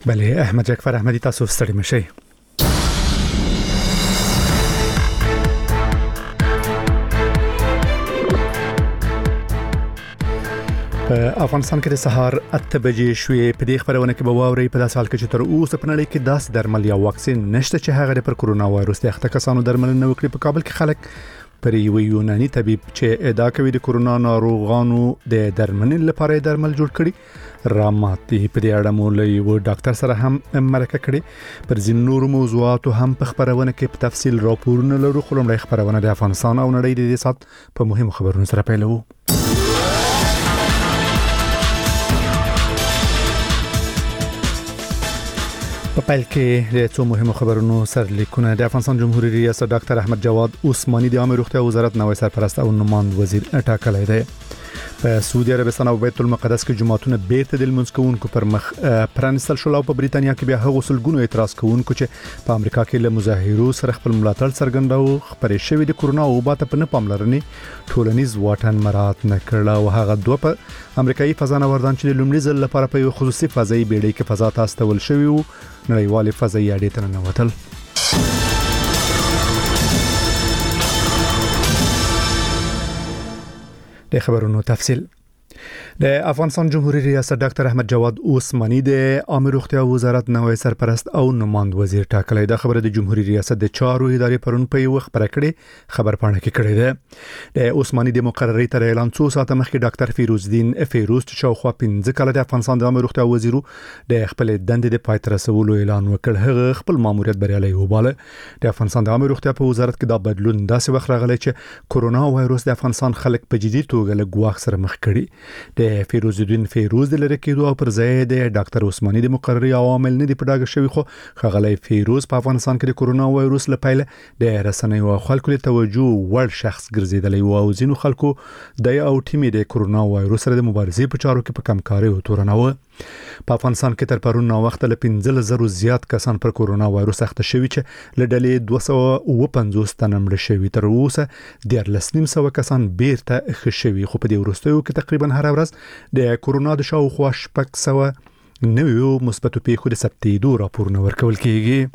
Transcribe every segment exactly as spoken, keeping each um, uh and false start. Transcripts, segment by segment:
بله احمد جعفر احمدی تاسو ستړي مشئ. افغانستان کې د سهار اته بجې شوې. په دې خبرونه کې به واوري په داسې حال کې چې تر اوسه په نړۍ کې داسې درمل یا واکسین نشته چې هغه پر کورونا وایروس د اخته کسانو درملنه وکړي. په کابل کې خلک پر یو یوناني طبيب چې ادعا کوي د کورونا ناروغانو د درملنې لپاره درمل جوړ کړي راماتي. په دې اړه مو له یو ډاکټر سره هم مرکه کړې. پر ځینو نورو موضوعاتو هم په خبرونه کې په تفصیل راپورونه لرو. خو لمړی خبرونه د افغانستان او نړۍ د دې سات په مهمو خبرونو سره پیلوو. په پیل کې د څو مهمو خبرونو سرلیکونه. د افغانستان جمهوریت ریاست ډاکټر احمد جواد عثماني د عامه روغتیا وزارت نوی سرپرست او نماند وزیر ټاکلی دی. په سعودي عربستان او بیت المقدس کې جماعتونه بیرته د لمونځ کوونکو پر مخ پرانستل شول او په بریتانیا کې بیا هغو سلګونو اعتراض کوونکو چې په امریکا کې له مظاهرو سره خپل ملاتړ څرګنداو خبرې شوې د کورونا وبا ته په نه پاملرنې ټولنیز واټن مراعات نه کړل او هغه دوه په امریکایي فضانوردان چې د لومړي ځل لپاره په یو خصوصي فضایي بیړۍ کې فضا ته استول شوي وو نړیوالې فضایي اډې ته ننوتل. د خبرونو تفصیل. د افغانستان جمهوریت ریاست ډاکټر احمد جواد عثماني د عامه روغتیا وزارت نوی سرپرست او نماند وزیر ټاکلی. دا خبره د جمهوریت ریاست د چارو ادارې پرون په یو خبره کړې خبر پاڼه کې کړې ده. د عثماني د مقرري تر اعلان څو ساعت مخکې ډاکټر فیروز الدین فیروز چې شاوخوا پنځه کاله د افغانستان د عامه روغتیا وزیر د خپل دندې د پای ته رسولو اعلان وکړ. هغه خپل ماموریت بریالي وباله. د افغانستان د عامه روغتیا په وزارت کې دا بدلون داسې وخت راغلی چې کورونا وایروس د افغانستان خلک په جدي توګه له ګواښ سره مخ کړي. د فیروز الدین فیروز د لری کېدو او پر ځای د ډاکټر عثماني د مقرري عوامل نه دی په ډاګه شوی. خو خغلی فیروز په افغانستان کې د کورونا وایروس لپاره د رسنیو او خلکو له توجه وړ شخص ګرځیدلی و او ځینو خلکو د او ټیمې د کورونا وایروس سره د مبارزې په چارو کې په کمکاري او تورناوه. په افغانستان کې تر پرون نو وخت له پنځه زره زیات کسان پر کورونا وایروس اخته شوي چې له ډلې دوه سوه اوه پنځوس تنه مړه شوي. تر اوسه دیارلس نیم سوه کسان بیرته ښه شوي. خو په دې وروستیو کې تقریبا هر ورځ د کورونا د شاوخوا شپږ سوه نویو مثبتو پیښو د ثبتېدو راپورونه ورکول کېږي.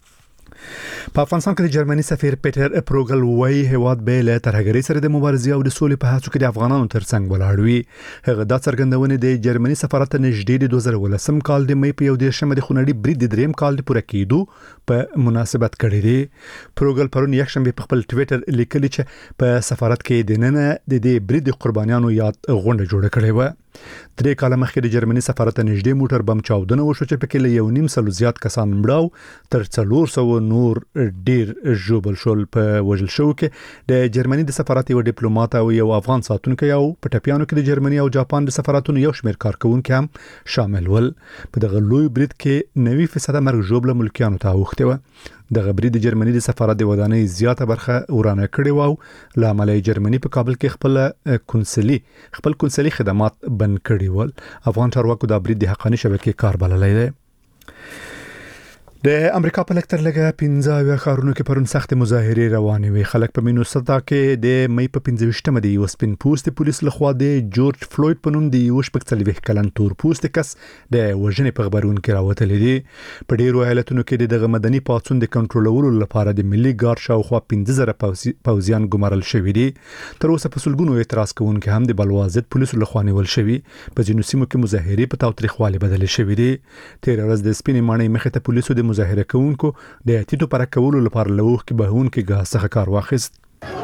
په افغانستان کې د جرمني سفیر پیټر پروګل وایي هیواد به له ترهګرۍ سره د مبارزې او د سولې په هڅو کې د افغانانو ترڅنګ ولاړ وي. هغه دا څرګندونه د جرمني سفارت نږدې د دوه زره ولسم کال د مې په یو دیرشمه د خونړي برید د دریم کال د پوره کېدو په مناسبت کړی دی. پروګل پرون یکشنبه په خپل ټویټر لیکلی چې په سفارت کې د نن د دې برید قربانیانو یاد غونډه جوړه کړې و. درې کاله مخکې د جرمني سفارت نږدې موټر بم چاودنه وشو چې پکې له یو نیم سلو زیات کسان مړاو تر څلور سوه نور ډیر ژوبل شول. په وژل شو کې د جرمني د سفارت یو ډیپلوماټ او یو افغان ساتونکی او په ټپیانو کې د جرمني او جاپان د سفارتونو یو شمېر کارکونکي هم شامل ول. په دغه لوی برید کې نوي فیصد مرګ ژوبله ملکیانو ته اوښته و. دغه برید د جرمني د سفارت د ودانۍ زیاته برخه ورانه کړې و او له امله جرمني په کابل کې خپل کنسلي خپل کنسلي خدمات بند کړي ول. افغان چارواکو د برید د حقاني شبکې کار بللی دی. د امریکا په لکتر لګه پنځه اویا ښارونو کې پرون سخت مظاهرې روانې وي. خلک په مینوسوتا کې د مې په پنځه ویشتمه د یو سپین پوستې پولیس لخوا د جورج فلوید په نوم د یو شپږ څلوېښت کلن تور پوستې کس د وژنې په خبرونه کې راوتلی دي. په ډیرو ایالتونو کې دغه مدني پاڅون د کنټرولولو لپاره د ملي ګارد شاوخوا پنځه زره پوځیان ګمارل شوي دي. تر اوسه په سلګونو اعتراض کوونکي هم د بلوا ضد پولیسو لخوا نیول شوي. په ځینو سیمو کې مظاهرې په تاوتریخوالي بدلې شوي دي. تیر ورځ د سپینې ماڼۍ مخې ته پولیسو د مظاهره کوونکو د اتیتو پر کولو لپاره لوخ کې بهون کې ګاز څخه کار واخیست.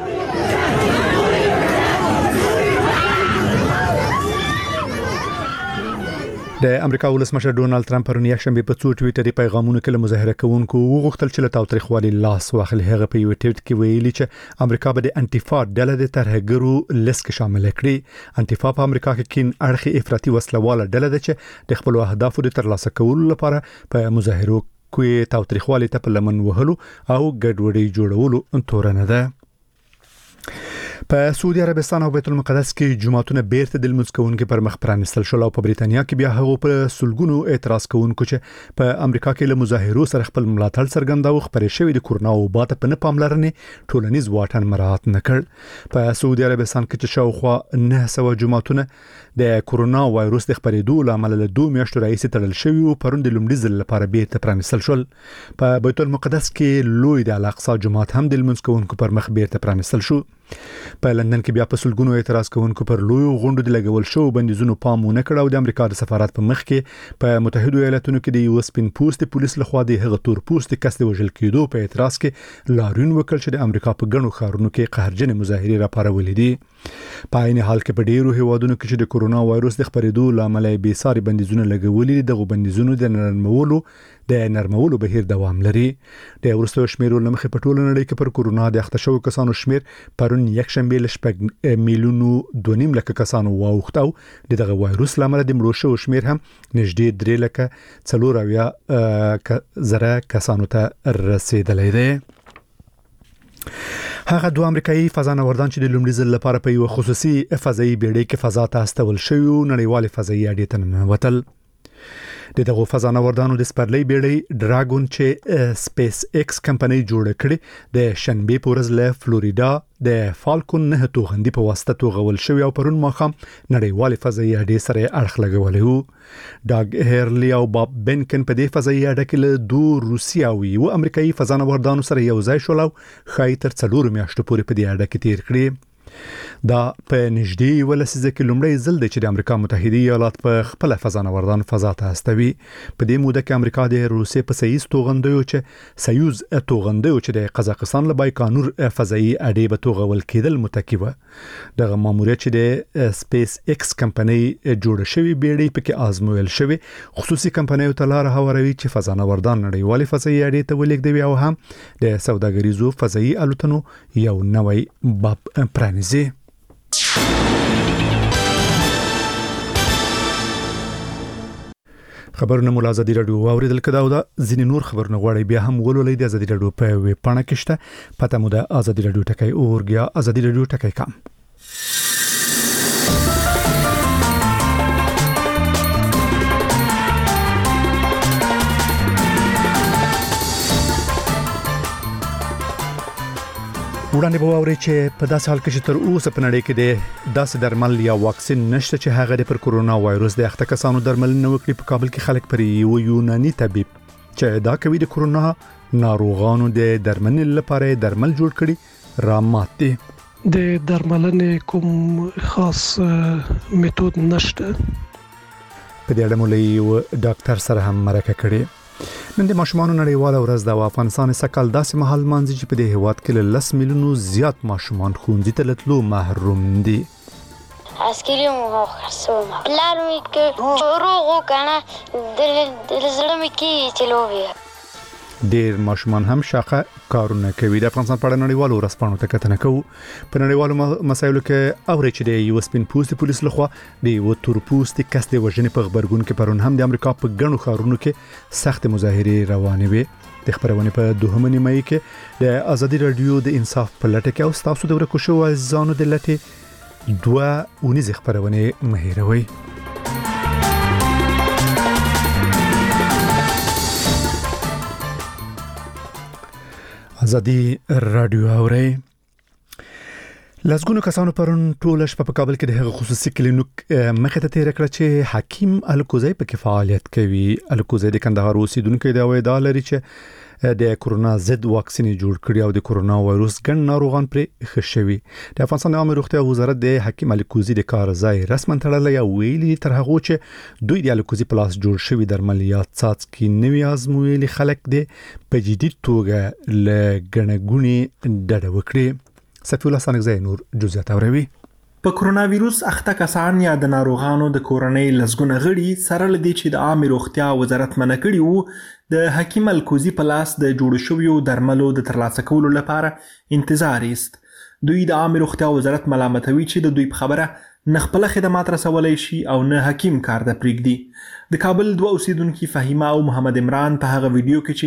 د امریکا ولسمشر ډونالد ترامپ پرون یکشنبه په څو ټویټري پیغامونو کې له مظاهره کوونکو وغوښتل چې له تاوتریخوالي لاس واخلي. هغه په یو ټویټ کې ویلي چې امریکا به د انټیفا ډله د ترهګرو لیست کې شامل کړي. انټیفا په امریکا کې کین اړخي افراطي وسلواله ډله ده چې د خپل اهدافو د ترلاسه کولو لپاره په مظاهرو کې تاوتریخوالي ته په لمن وهلو او ګډوډي جوړولو تورنه ده. په سعودي عربستان او بیت المقدس کې جمعهونه بیرته د لمونځ کوونکو پر مخ پرانستل شول او په بریتانیا کې بیا هغه په سلګونو اعتراض کوونکو چې په امریکا کې له مظاهرو سره خپل ملاتړ څرګنداو خبرې شوې د کورونا وبا ته په نه پاملرنې ټولنیز واټن مراعات نکړ په سعودي عربستان کې چې شاوخوا نه سوه جمعهونه د کورونا وایروس د خبرېدو لامل له دوه میاشتو راهیسې تړل شوی او پرون د لومړي ځل لپاره بیرته پرانستل شول په بیت المقدس کې لوی د الاقصی جماعت هم د لمونځ کوونکو پر مخ بیرته پرانستل شو په لندن کې بیا په سلګونو اعتراض کوونکو پر لوی غونډو د لګول شو بندیزونو پام ونه کړ او د امریکا د سفارت په مخ کې په متحده ایالاتونو کې د یو سپین پوسټ پولیس لخوا د هغه تور پوسټ کس د وژل کېدو په اعتراض کې لاریون وکړ چې د امریکا په ګڼو ښارونو کې قهرجن مظاهرې راپارولې دي په عین حال کې په ډیرو هیوادونو کې چې د کورونا وایروس د خبرېدو لامل به ساري بندیزونه لګولې دغه بندیزونو د نرمولو د نرمولو بهیر دوام لري د ورستو شمیرو لمخې په ټوله نړۍ کې پر کورونا د اخته شوو کسانو شمیر پرون یک شنبه لشپږ میلیونو دوه نیم لک کسانو واوښت او دغه وایروس لامل د مړو شوو شمیر هم نږدې درې لک څلور اویا زره کسانو ته رسیدلی دی هغه دوه امریکایي فضانوردان چې د لومړي ځل لپاره په یو خصوصي فضایي بیړۍ کې فضا ته استول شوی نړیوال فضایي اډې ته ننوتل د دغه فضانوردانو د سپرلۍ بیړۍ ډراګون چې سپیس ایکس کمپنۍ جوړ کړي د شنبه په ورځ له فلوریدا د فالکون نه توغندي په واسطه توغول شوی او پرون ماخام نړیوال فضایي اډې سره اړخ لګولې وو ډاګ هیرلی او باب بنکن په دې فضایي اډه کې له دوه روسیاوي او امریکایي فضانوردانو سره یو ځای شول او خای تر څلور میاشتو پورې په دې اډه کې تیر کړی دا په نږدې ولسیزه کې لومړی ځل دی چې د امریکا متحده ایالات په خپل فضانوردان فضا ته استوي په دې موده کې امریکا د روسیې په سیز توغندیو چې سیوز توغندیو چې د قزاقستان له بایکانور فضایي اډې به توغول کېدل متکی و دغه ماموریت چې د سپیس ایکس کمپنۍ جوړ شوی بیړۍ پکې آزمویل شوی خصوصي کمپنۍ ته لار هواروي چې فضانوردان نړیوال فضایي اډې ته ولېږدوي او هم د سوداګریزو فضایي الوتنو یو نوې باب پرانیزي خبرونه مول ازادي رادیو اوریدل کدا او دا ځینې نور خبرونه غواړي بیا هم ولولې د ازادي رادیو په ویب پاڼه کې شته پته مو د ازادي رادیو ټکی اورګیا ازادي رادیو ټکی کام وړاندې به واوري چې په داسې حال کې چې تر اوسه په نړۍ کې د داسې درمل یا واکسین نشته چې هغه د پر کورونا وایروس د اخته کسانو درملنه وکړي په کابل کې خلک پر یو یوناني طبيب چې دا کوي د کورونا ناروغانو د درملنې لپاره درمل جوړ کړي رامات دي د درملنې کوم خاص میتود نشته په دې اړه مولوي او ډاکټر سره هم مرکه کړي نن د ماشومان نړیواله ورځ د افغانستان سکهال داسې مهال مانځي چې په دې هیواد کې له لس میلیونو زیات ماشومان ښوونځي ته تللو محروم دي اسکیلی مو خرڅوم پلان می کې چورو غوکنه د زړه می کې چلووي ډیر ماشومان هم شاقه کارونه کوي د افغانستان په اړه نړیوالو ورځپاڼو ته کتنه کوي په نړیوالو مسایلو کې اوري چې د یو سپین پوسټ پولیس لخوا د یو تور پوسټ کس د وژنې په خبرګون کې پرون هم د امریکا په ګڼو ښارونو کې سخت مظاهرې روانې وي د خبرونه په دوهمه نیمه کې د ازادي رادیو د انصاف په لټه کې او تاسو د ورکو شو ځانو د لټه دوه اونیز خبرونه مهیروي ازادي رادیو اوري لاسګونو کسانو پرون ټول شپه په کابل کې د هغه خصوصي کلینیک مخه ته تیر کړ چې حکیم الکوزی په کې فعالیت کوي الکوزی د کندهار اوسیدونکو د وای د لري چې د کورونا ضد واکسین جوړ کړی او د کورونا وایروس ګڼ ناروغان پر خښوي د افغانستان عامه روغتیا وزارت د حکیم الکوزی د کار ځای رسمن تړلې او ویلي تر هغه چې دوی د الکوزی پلاس جوړ شوی درمل یا څاڅکي نوي ازمویلي خلک د په جدي توګه لګنګونی ډډه وکړي سفی الله سانګزای نور جزئیات اوروي په کورونا وایروس اخته کسان یا د ناروغانو د کورنۍ لسګونه غړي سره لدی چې د عامه روغتیا وزارت منع کړی وو د حکیم الکوزی په لاس د جوړ شویو درملو د ترلاسه کولو لپاره انتظار است دوی د عامه روغتیا وزارت ملامتوي چې د دوی په خبره نه خپل خدمات رسولای شي او نه حکیم کار د پریږدي د کابل دوه اوسیدونکو فهیمه او محمد عمران په هغه ویډیو کې چې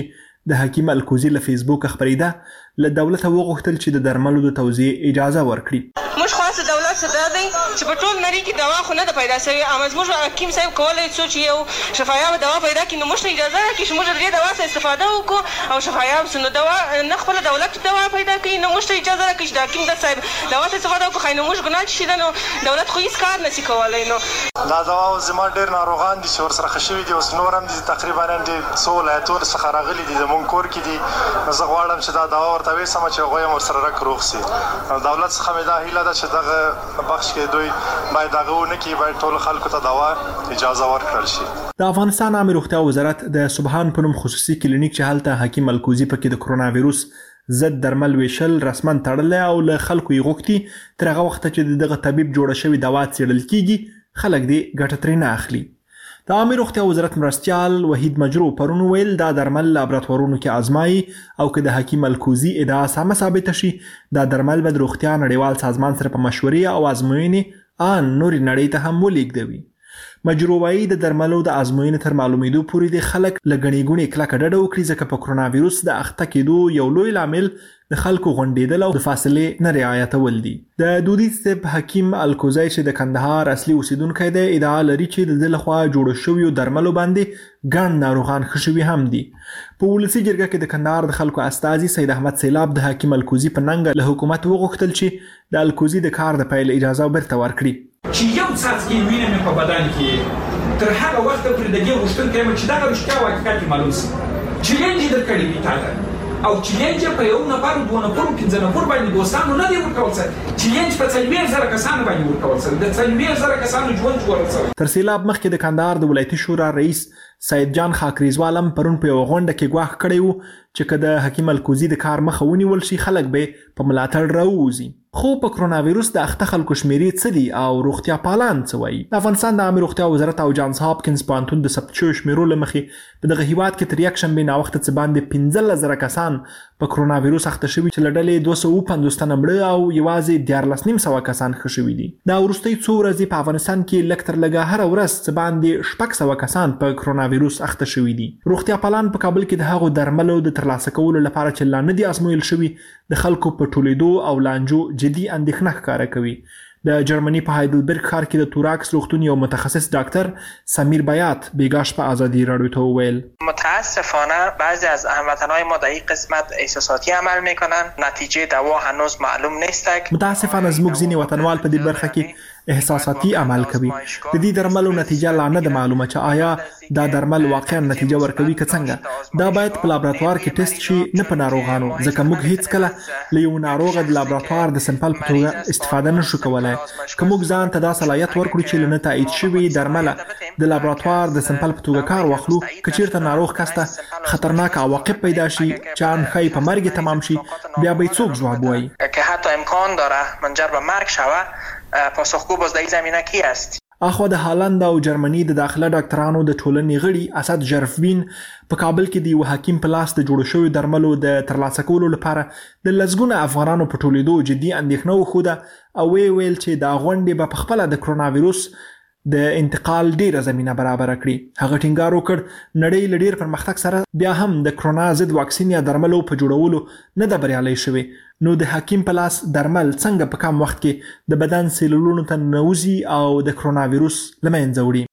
د حکیم الکوزي له فیسبوک خبرېده له دولت وغوښتل چې د درملو د توزیع اجازه ورکړي. موږ خاص دولت څخه دی چې په ټول نړۍ کې دوا خو نه ده پیدا شوې، اما زموږ حکیم صاحب کولای شي چې یو شفایاب دوا پیدا کړي، نو موږ ته اجازه راکړي چې موږ د دې دوا څخه استفاده وکړو او شفایاب سونه دوا نه خپل دولت دوا پیدا کړي، نو موږ ته اجازه راکړي چې د حکیم د صاحب دوا څخه استفاده وکړو، نو موږ ګناه شي نو دولت خو هیڅ کار نشي کولای. نو دا دوا زما ډېر ناروغان دي چې ورسره ښه شوي دي، اوس نور هم دي تقریبا دي څو ولایتونو څخه راغلي دي زموږ کور کې دي، نو زه غواړم چې دا دوا ورته ویسم چې هغوی هم ورسره رک روغ شي. دولت څخه مې دا هیله ده چې دغه بخش کې دوی باید دغه ونه کړي، باید ټولو خلکو ته دوا اجازه ورکړل شي. د افغانستان عامه روغتیا وزارت د سبحان په نوم خصوصي کلینیک چې هلته حکیم الکوزي پکې د کرونا ویروس ضد درمل ویشل رسما تړلی او له خلکو یې غوښتي تر هغه وخته چې دغه طبیب جوړه شوې دوا څېړل کیږي خلک دې ګټه ترې نه اخلي. د عامه روغتیا وزارت مرستیال وحید مجرو پرون ویل دا درمل لابراتوارونو کې آزمایي او که د حکیم الکوزي ادعا سمه ثابته شي دا درمل به د روغتیا نړیوال سازمان سره په مشورې او ازموینې ان نورې نړۍ ته هم ولیږدوي. مجرو وایي د درملو د ازموینې تر معلومېدو پورې د خلک له ګڼې ګوڼې کلکه ډډه وکړي، ځکه په کرونا ویروس د اخته کېدو یو لوی لامل د خلکو غونډېدل او د فاصلې نه رعایتول دي. د دودیز طب حکیم الکوزي چې د کندهار اصلي اوسیدونکی دی ادعا لري چې د ده لخوا جوړو شویو درملو باندې ګڼ ناروغان ښه شوي هم دي. په ولسي جرګه کې د کندهار د خلکو استازي سید احمد سیلاب د حکیم الکوزي په ننګه له حکومت وغوښتل چې د الکوزي د کار د پیل اجازه بیرته ورکړي. چې یو څاڅکی وینه مې په بدن کې تر هغه وخته پورې د دې غوښتونکی یم چې دغه رښتیا او حقیقت معلوم شي. چیلنج یې درکړی وي تا ته او چیلنج یې په یو نفر دوه نفرو پنځه نفرو باندې دوستانو نه دی ورکول شوی، چیلنج په څلوېښت زره کسانو باندې ورکول شوی، د څلوېښت زره کسانو ژوند ژغورل شوی. تر سیلاب مخکې د کندهار د ولایتي شورا رئیس سید جان خاکریزوال هم پرون په یوه غونډه کې ګواښ کړی و چې که د حکیم الکوزي د کار مخه ونیول شي خلک به په ملاتړ راووځي. خو په کرونا ویروس د اخته خلکو شمیرې څه دي او روغتیا پالان څه وایي؟ د افغانستان د عامه روغتیا وزارت او جانز هاپکینز پوهنتون د ثبت شویو شمیرو له مخې په دغه هیواد کې تر یکشنبې ناوخته څه باندې پنځلس زره کسان په کرونا ویروس اخته شوي چې له ډلې دوه سوه اووه پنځوس تنه مړه او یوازې دیارلس نیم سوه کسان ښه شوي دي. دا وروستۍ څو ورځې په افغانستان کې لږ تر لږه هره ورځ څه باندې شپږ سوه کسان په کرونا ویروس اخته شوي دي. روغتیا پالان په کابل کې د هغو درملو د ترلاسه کولو لپاره چې لا نه دي ازمویل شوي د خلکو په ټولېدو او لانجو جدي اندېښنه ښکاره کوي. د جرمني په هایدلبرګ ښار کې د توراکس روغتون یو متخصص ډاکټر سمیر بیات بیګاش په ازادي راډیو ته وویل متاسفانه بعضی از هموطنهای ما در این قسمت احساساتی عمل میکنن، نتیجه دوا هنوز معلوم نیست. متاسفانه زموږ ځینې وطنوال په دې برخه کې احساساتي عمل کوي. د دې درملو نتیجه لا نه ده معلومه چې آیا دا درمل واقعا نتیجه ورکوي که څنګه. دا باید په لابراتوار کې ټیسټ شي نه په ناروغانو، ځکه موږ هیڅ کله له یو ناروغه د لابراتوار د سمپل په توګه استفاده نشو کولای. که موږ ځان ته دا صلاحیت ورکړو چې له نه تایید شوي درمله د لابراتوار د سمپل په توګه کار واخلو، که چیرته ناروغ کس ته خطرناک عواقب پیدا شي چې ان ښایي په مرګ تمام شي، بیا به څوک ځواب وایي؟ که حتی امکان داره منجر به مرگ شود، پاسخگو باز در این زمینه کی است؟ اخوا د هالند او جرمني د داخله ډاکټرانو د ټولنې غړي اسد جرفوین په کابل کې د یو حکیم په لاس د جوړو شویو درملو د ترلاسه کولو لپاره د لسګونه افغانانو په ټولېدو جدي اندېښنه وښوده او ویې ویل چې دا غونډې به پخپله د کرونا ویروس د انتقال ډیره زمینه برابره کړي. هغه ټینګار وکړ نړۍ له ډیر پرمختګ سره بیا هم د کرونا ضد واکسین یا درملو په جوړولو نه ده بریالۍ شوې، نو د حکیم په لاس درمل څنګه په کم وخت کې د بدن سیلولونو ته ننوځي او د کرونا ویروس له منځه وړي؟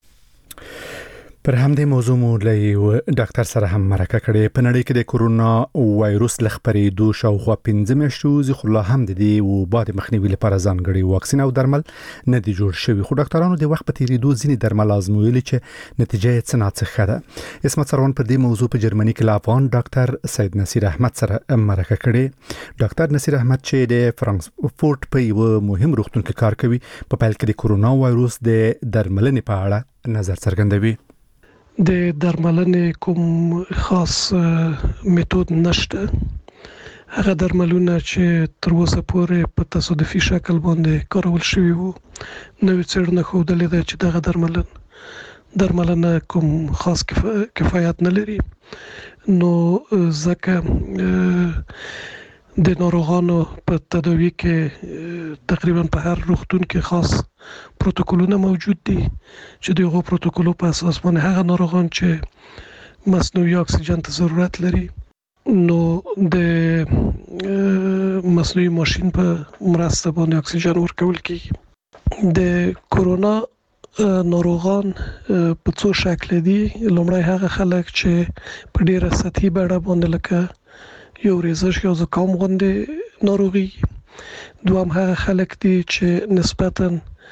پر همدې موضوع مو له ډاکټر سره هم مرکه کړې. په نړۍ کې د کرونا وایروس له خپرېدو شاوخوا پنځه میاشتې وځي، خو لا هم د دې وبا د مخنیوي لپاره ځانګړي واکسین او درمل نه دي جوړ شوي. خو ډاکټرانو د وخت په تېرېدو ځینې درمل ازمویلي چې نتیجه یې څه ناڅه ښه ده. اسمت سروان پر دې موضوع په جرمني کې له افغان ډاکټر سید نصیر احمد سره مرکه کړې. ډاکټر نصیر احمد چې د فرانکفورت په یو مهم روغتون کې کار کوي، په پیل کې د کرونا وایروس د درملنې په اړه نظر څرګندوي. د درملنې کوم خاص میتود نشته. هغه درملونه چې تر اوسه پورې په تصادفي شکل باندې کارول شوي وو، نوې څېړنه ښودلې ده چې دغه درملن درملنه کوم خاص کفایت نه لري. نو ځکه د ناروغانو په تداوی کې تقریبا په هر روغتون کې خاص پروتوکولونه موجود دي چې دغه پروتوکولو په اساس باندې هغه ناروغان چې مصنوعي اکسیجن ته ضرورت لري نو د مصنوعي ماشين په مرسته باندې اکسیجن ورکول کیږي د کورونا ناروغان په څو شکل دي لومړی هغه خلک چې په ډیره سطحي بڼه باندې لکه یو ریزش یا زکام غوندې ناروغي دوام هغه خلک دي چې نسبتاً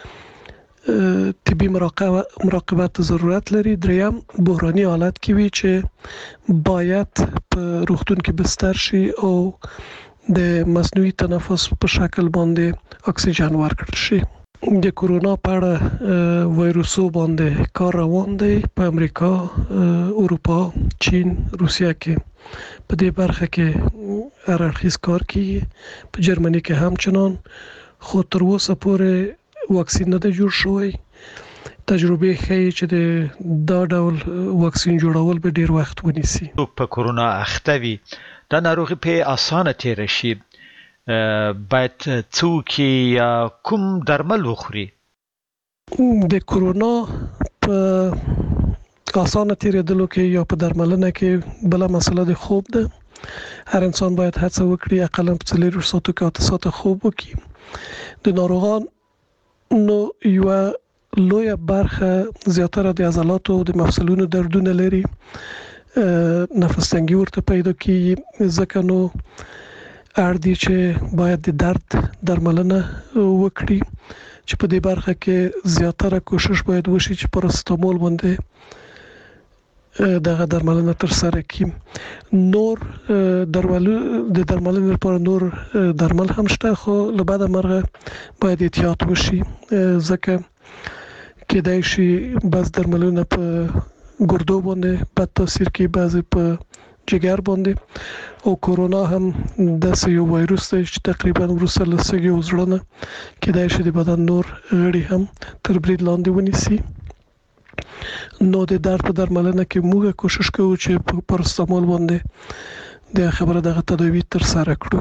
طبي مراقبت ضرورت لري دریم بحراني حالت کې وي چې باید په روغتون کې بستر شي او د مصنوعي تنفس په شکل باندې اکسیجن ورکړل شي د کورونا په اړه وایروسو باندې کار روان دی په امریکا اروپا چین روسیا کې په دې برخه کې هر اړخیز کار کیږي په جرمني کې هم چنان خو تر اوسه پورې واکسین نه جوړ شوی تجربه ښیي چې د دا ډول واکسین جوړول به ډیر وخت ونیسي په کورونا اخته وي دا ناروغي په اسانه تیر شي باید څوک یا کوم درمل وخوري د کورونا په اسانه تیرېدلو کې یا په درملنه کې بل مسله د خوب ده هر انسان باید هڅه وکړي اقل په څلور ساعتو کې اته ساعته خوب وکړي د ناروغان نو یو لوی برخه زیاتره د عضلاتو او د مفصلونو دردونه لري نفس تنګي ورته پیدا کیږي ځکه نو اړ دي چې باید د درد درملنه وکړي چې په دې برخه کې زیاتره کوشش باید وشي چې پاراسټامول باندې دغه درملنه تر سره کړي نور درملو د درملنې لپاره نور درمل هم شته خو له بعد مرغه باید احتیاط وشي ځکه کېدای شي بعض درملونه په ګردو باندې بد تاثیر کوي بعضی په جګر باندې او کورونا هم د یو وایروس دی چې تقریبا وروسته له سږي او زړه نه کېدای شي د بدن نور غړي هم تر برید لاندې ونیسي نو د درد په درملنه کې موږ کوشش کوو چې په پاراسټامول باندې د خبره دغه تداوی تر سره کړو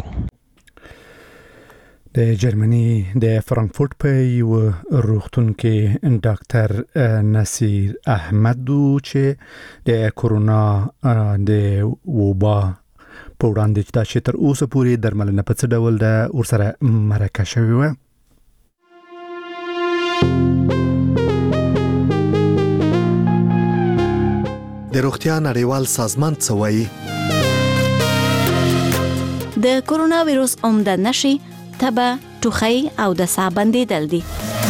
د جرمني د فرانکفورت په یو روغتون کې ډاکټر نصیر احمد چې د کورونا د وبا په وړاندې چې تر اوسه پورې درملنه په څه ډول ده ورسره مرکه شوی و د روغتیا نړیوال سازمان څه وایي د کورونا وایروس عمده نشي تبه ټوخی او د ساه بندیدل دي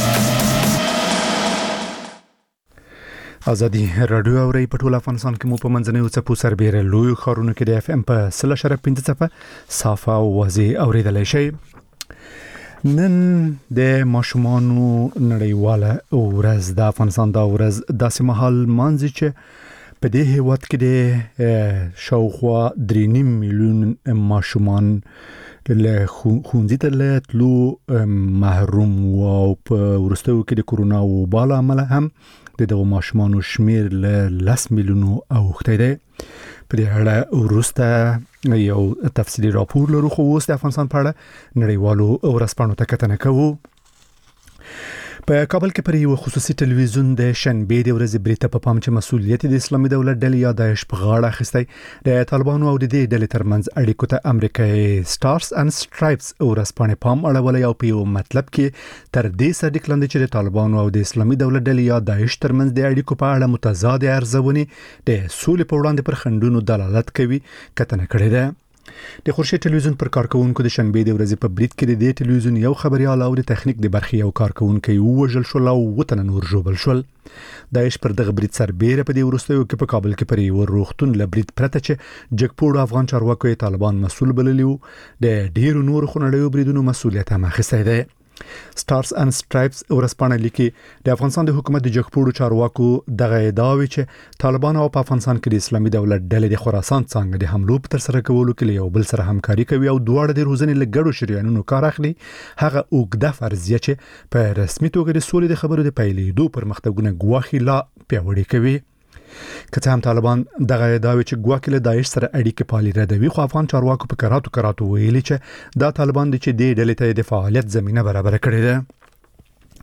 ازادي رادیو اوري په ټول افغانستان کې مو په منځنیو څپو سربېره لوی خارونو کې د اف ام په صفر اشاریه پنځه صفر صافه او واضح اوریدلای شي نن د ماشومانو نړیواله ورځ د افغانستان د ورځ داسې مهال مانځي چې په دې هیواد کې د شاوخوا درې نیم میلیون ماشومان له ښوونځي ته له تلو محروم او په وروستیو کې د کورونا وبا له امله هم د دغو ماشومانو شمیر له لس میلیونو اوښتی دی په دې اړه وروسته یو تفصیلي راپور لرو خو اوس د افغانستان په اړه نړیوالو ورځپاڼو ته کتنه کوو په کابل کې پر یو خصوصي ټلویزیون د شنبې د ورځې بریته په پام چې مسؤلیت د اسلامي دولت ډلې یا داعش په غاړه اخیستی د طالبانو او د دې ډلې ترمنځ اړیکو ته امریکایي سټارز اند سټرایپس ورځپاڼې پام اړولی او په یو مطلب کې تر دې صدیق لاندې چې د طالبانو او د اسلامي دولت ډلې یا داعش ترمنځ د اړیکو په اړه متضاد ارزونې د سولې په وړاندې پر خنډونو دلالت کوي کتنه کړې ده د خورشید ټلویزیون پر کارکونکو د شنبې د ورځې په بریټ کې د دې ټلویزیون یو خبريال او د تخنیک د برخې یو کارکونکو وژل شو او وطن نور جوړل شول داعش پر دغه بریټ سربېره په دې وروستیو کې په کابل کې پر یو روغتون لبریټ پرته چې جګپوړ افغان چارواکو طالبان مسول بللیو د ډیرو نور خنړیو بریدونو مسولیت هم اخیستی دی سټارز اند سټرایپس ورسپانه لیکي د افغانستان د حکومت د جګپوړو چارواکو دغه ادعاوی چې طالبان او په افغانستان کې د اسلامي دولت ډلې د خراسان څنګه د حملو په تر سره کولو کې یو بل سره همکاري کوي او دواړه د روزنې لګړو شریانونو کار اخلي هغه اوګده فرضیه چې په رسمي توګه د سولې د خبرو د پیلېدو پرمختګونه ګواخي لا پیاوړي کوي که هم طالبان دغه ادعاوی چې ګواکې له داعش سره اړیکې پالي ردوي خو افغان چارواکو په کراتو کراتو ویلي چې دا طالبان دي چې د ډلې ته د فعالیت زمينه برابر کړې ده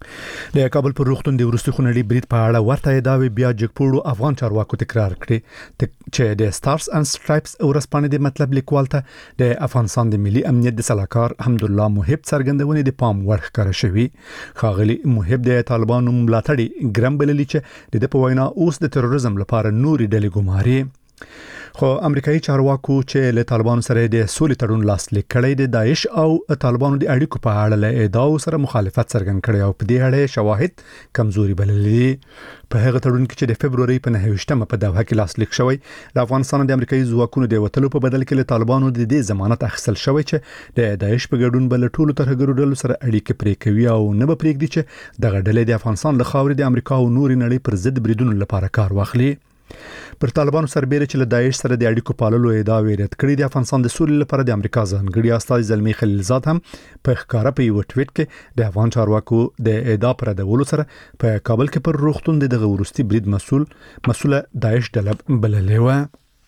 د کابل پر روغتون د وروستي خونړي برید په اړه ورته ادعاوې بیا جګپوړو افغان چارواکو تکرار کړې چې د سټارز اند سټرایپس ورسپانې د مطلب لیکوال ته د افغانستان د ملي امنیت د سلاکار حمدالله محب څرګندونې د پام وړ ښکاره شوي. ښاغلي محب د طالبانو ملاتړي ګرم بللي چې د په وینا اوس د تروریزم لپاره نوري ډلې ګماري. خو امریکایي چارواکو چې له طالبانو سره د سولې تړون لاسلیک کړی د داعش او طالبانو د اړیکو په اړه له ادعاو سره مخالفت څرګند کړی او په دې اړه شواهد کمزوري بللي. په هغه تړون کې چې د فبروري په نهه ویشتمه په دوحه کې لاسلیک شوی د افغانستان د امریکایي ځواکونو د وټلو په بدل کې له طالبانو د دې ضمانت اخیستل شوی چې د داعش په ګډون بل ټولو ترهګرو ډلو سره اړیکې پرې کوي او نه به پرېږدي چې دغه ډلې د افغانستان له خاورې د امریکا او نورې نړۍ پر ضد بریدونو لپاره کار واخلي. پر طالبانو سربېره چې له داعش سره د اړیکو پاللو ادعاوې رد کړې د افغانستان د سولې لپاره د امریکا ځانګړي استازي زلمي خلیلزاد هم په ښکاره په یو ټویټ کې د افغان چارواکو د ادعا پر ردولو سره په کابل کې پر روغتون د دغه وروستي برید مسول مسوله داعش ډله بللې و.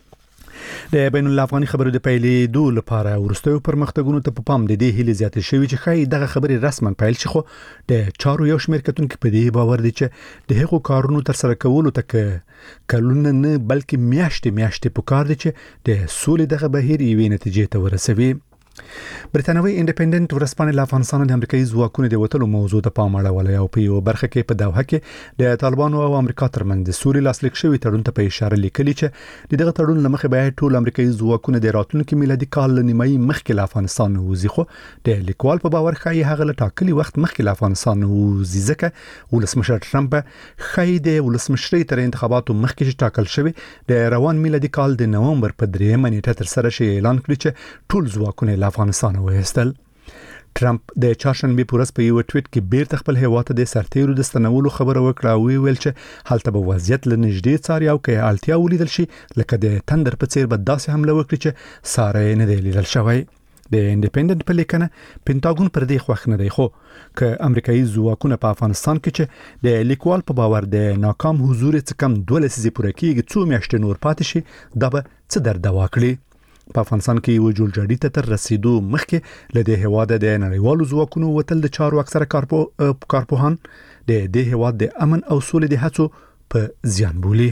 د بین الافغاني خبرو د پیلېدو لپاره ورستیو پرمختګونو ته په پام د دې هیلې زیاتې شوې چې ښایي دغه خبرې رسما پیل شي. خو د چارو یو شمېر کتونکي په دې باور دي چې د هغو کارونو ترسره کولو ته کلونه نه بلکې میاشتې میاشتې پکار دي چې د سولې دغه بهیر یوې نتیجې ته ورسوي. برتانوي انډیپندنت ورسپانې له افغانستان د امریکایي ځواکونو د وټلو موضوع ته پام اړولی او په یو برخه کې په دوحه کې د طالبانو او امریکا ترمنځ د سولې لاسلیک شوي تړون ته په اشاره لیکلي چې دغه تړون له مخې باید ټول امریکایي ځواکونه د راتلونکي میلادي کال له نیمایي مخکې له افغانستان ووځي. خو د لیکوال په باور ښایي هغه له ټاکلي وخت مخکې له افغانستان ووځي ځکه ولسمشر ټرمپ ښایي د ولسمشرۍ تر انتخاباتو مخکې ټاکل شوی د روان میلادي کال د نومبر په دریمه نیټه ترسره شي اعلان کړی چې ټول ځواکونه افغانستان وایستل. ټرمپ د چهارشنبه په ورځ په یو ټویټ کې بیرته خپل هیواد ته د سرتیرو د ستنولو خبره وکړه او ویل چې هلته به وضعیت له نږدې څاري او که اړتیا ولیدل شي لکه د تندر په څیر به داسې حمله وکړي چې ساری نه دی لیدل شوی. د انډیپندنت په لیکنه پینټاګون پر دې خوښ نه دی خو که امریکایي ځواکونه په افغانستان کې چې د لیکوال په باور د ناکام حضور څخه کم دوه لسیزې پوره کېږي څو میاشتې نور پاتې شي دا به څه درد دوا کړي. په افغانستان کې یو جوړجاړي ته تر رسیدو مخکې له دې هیواد د نړیوالو ځواکونو وتل د چارو اکثره کارپو کارپوهان د دې هیواد د امن او سولې د هڅو په زیان بولي.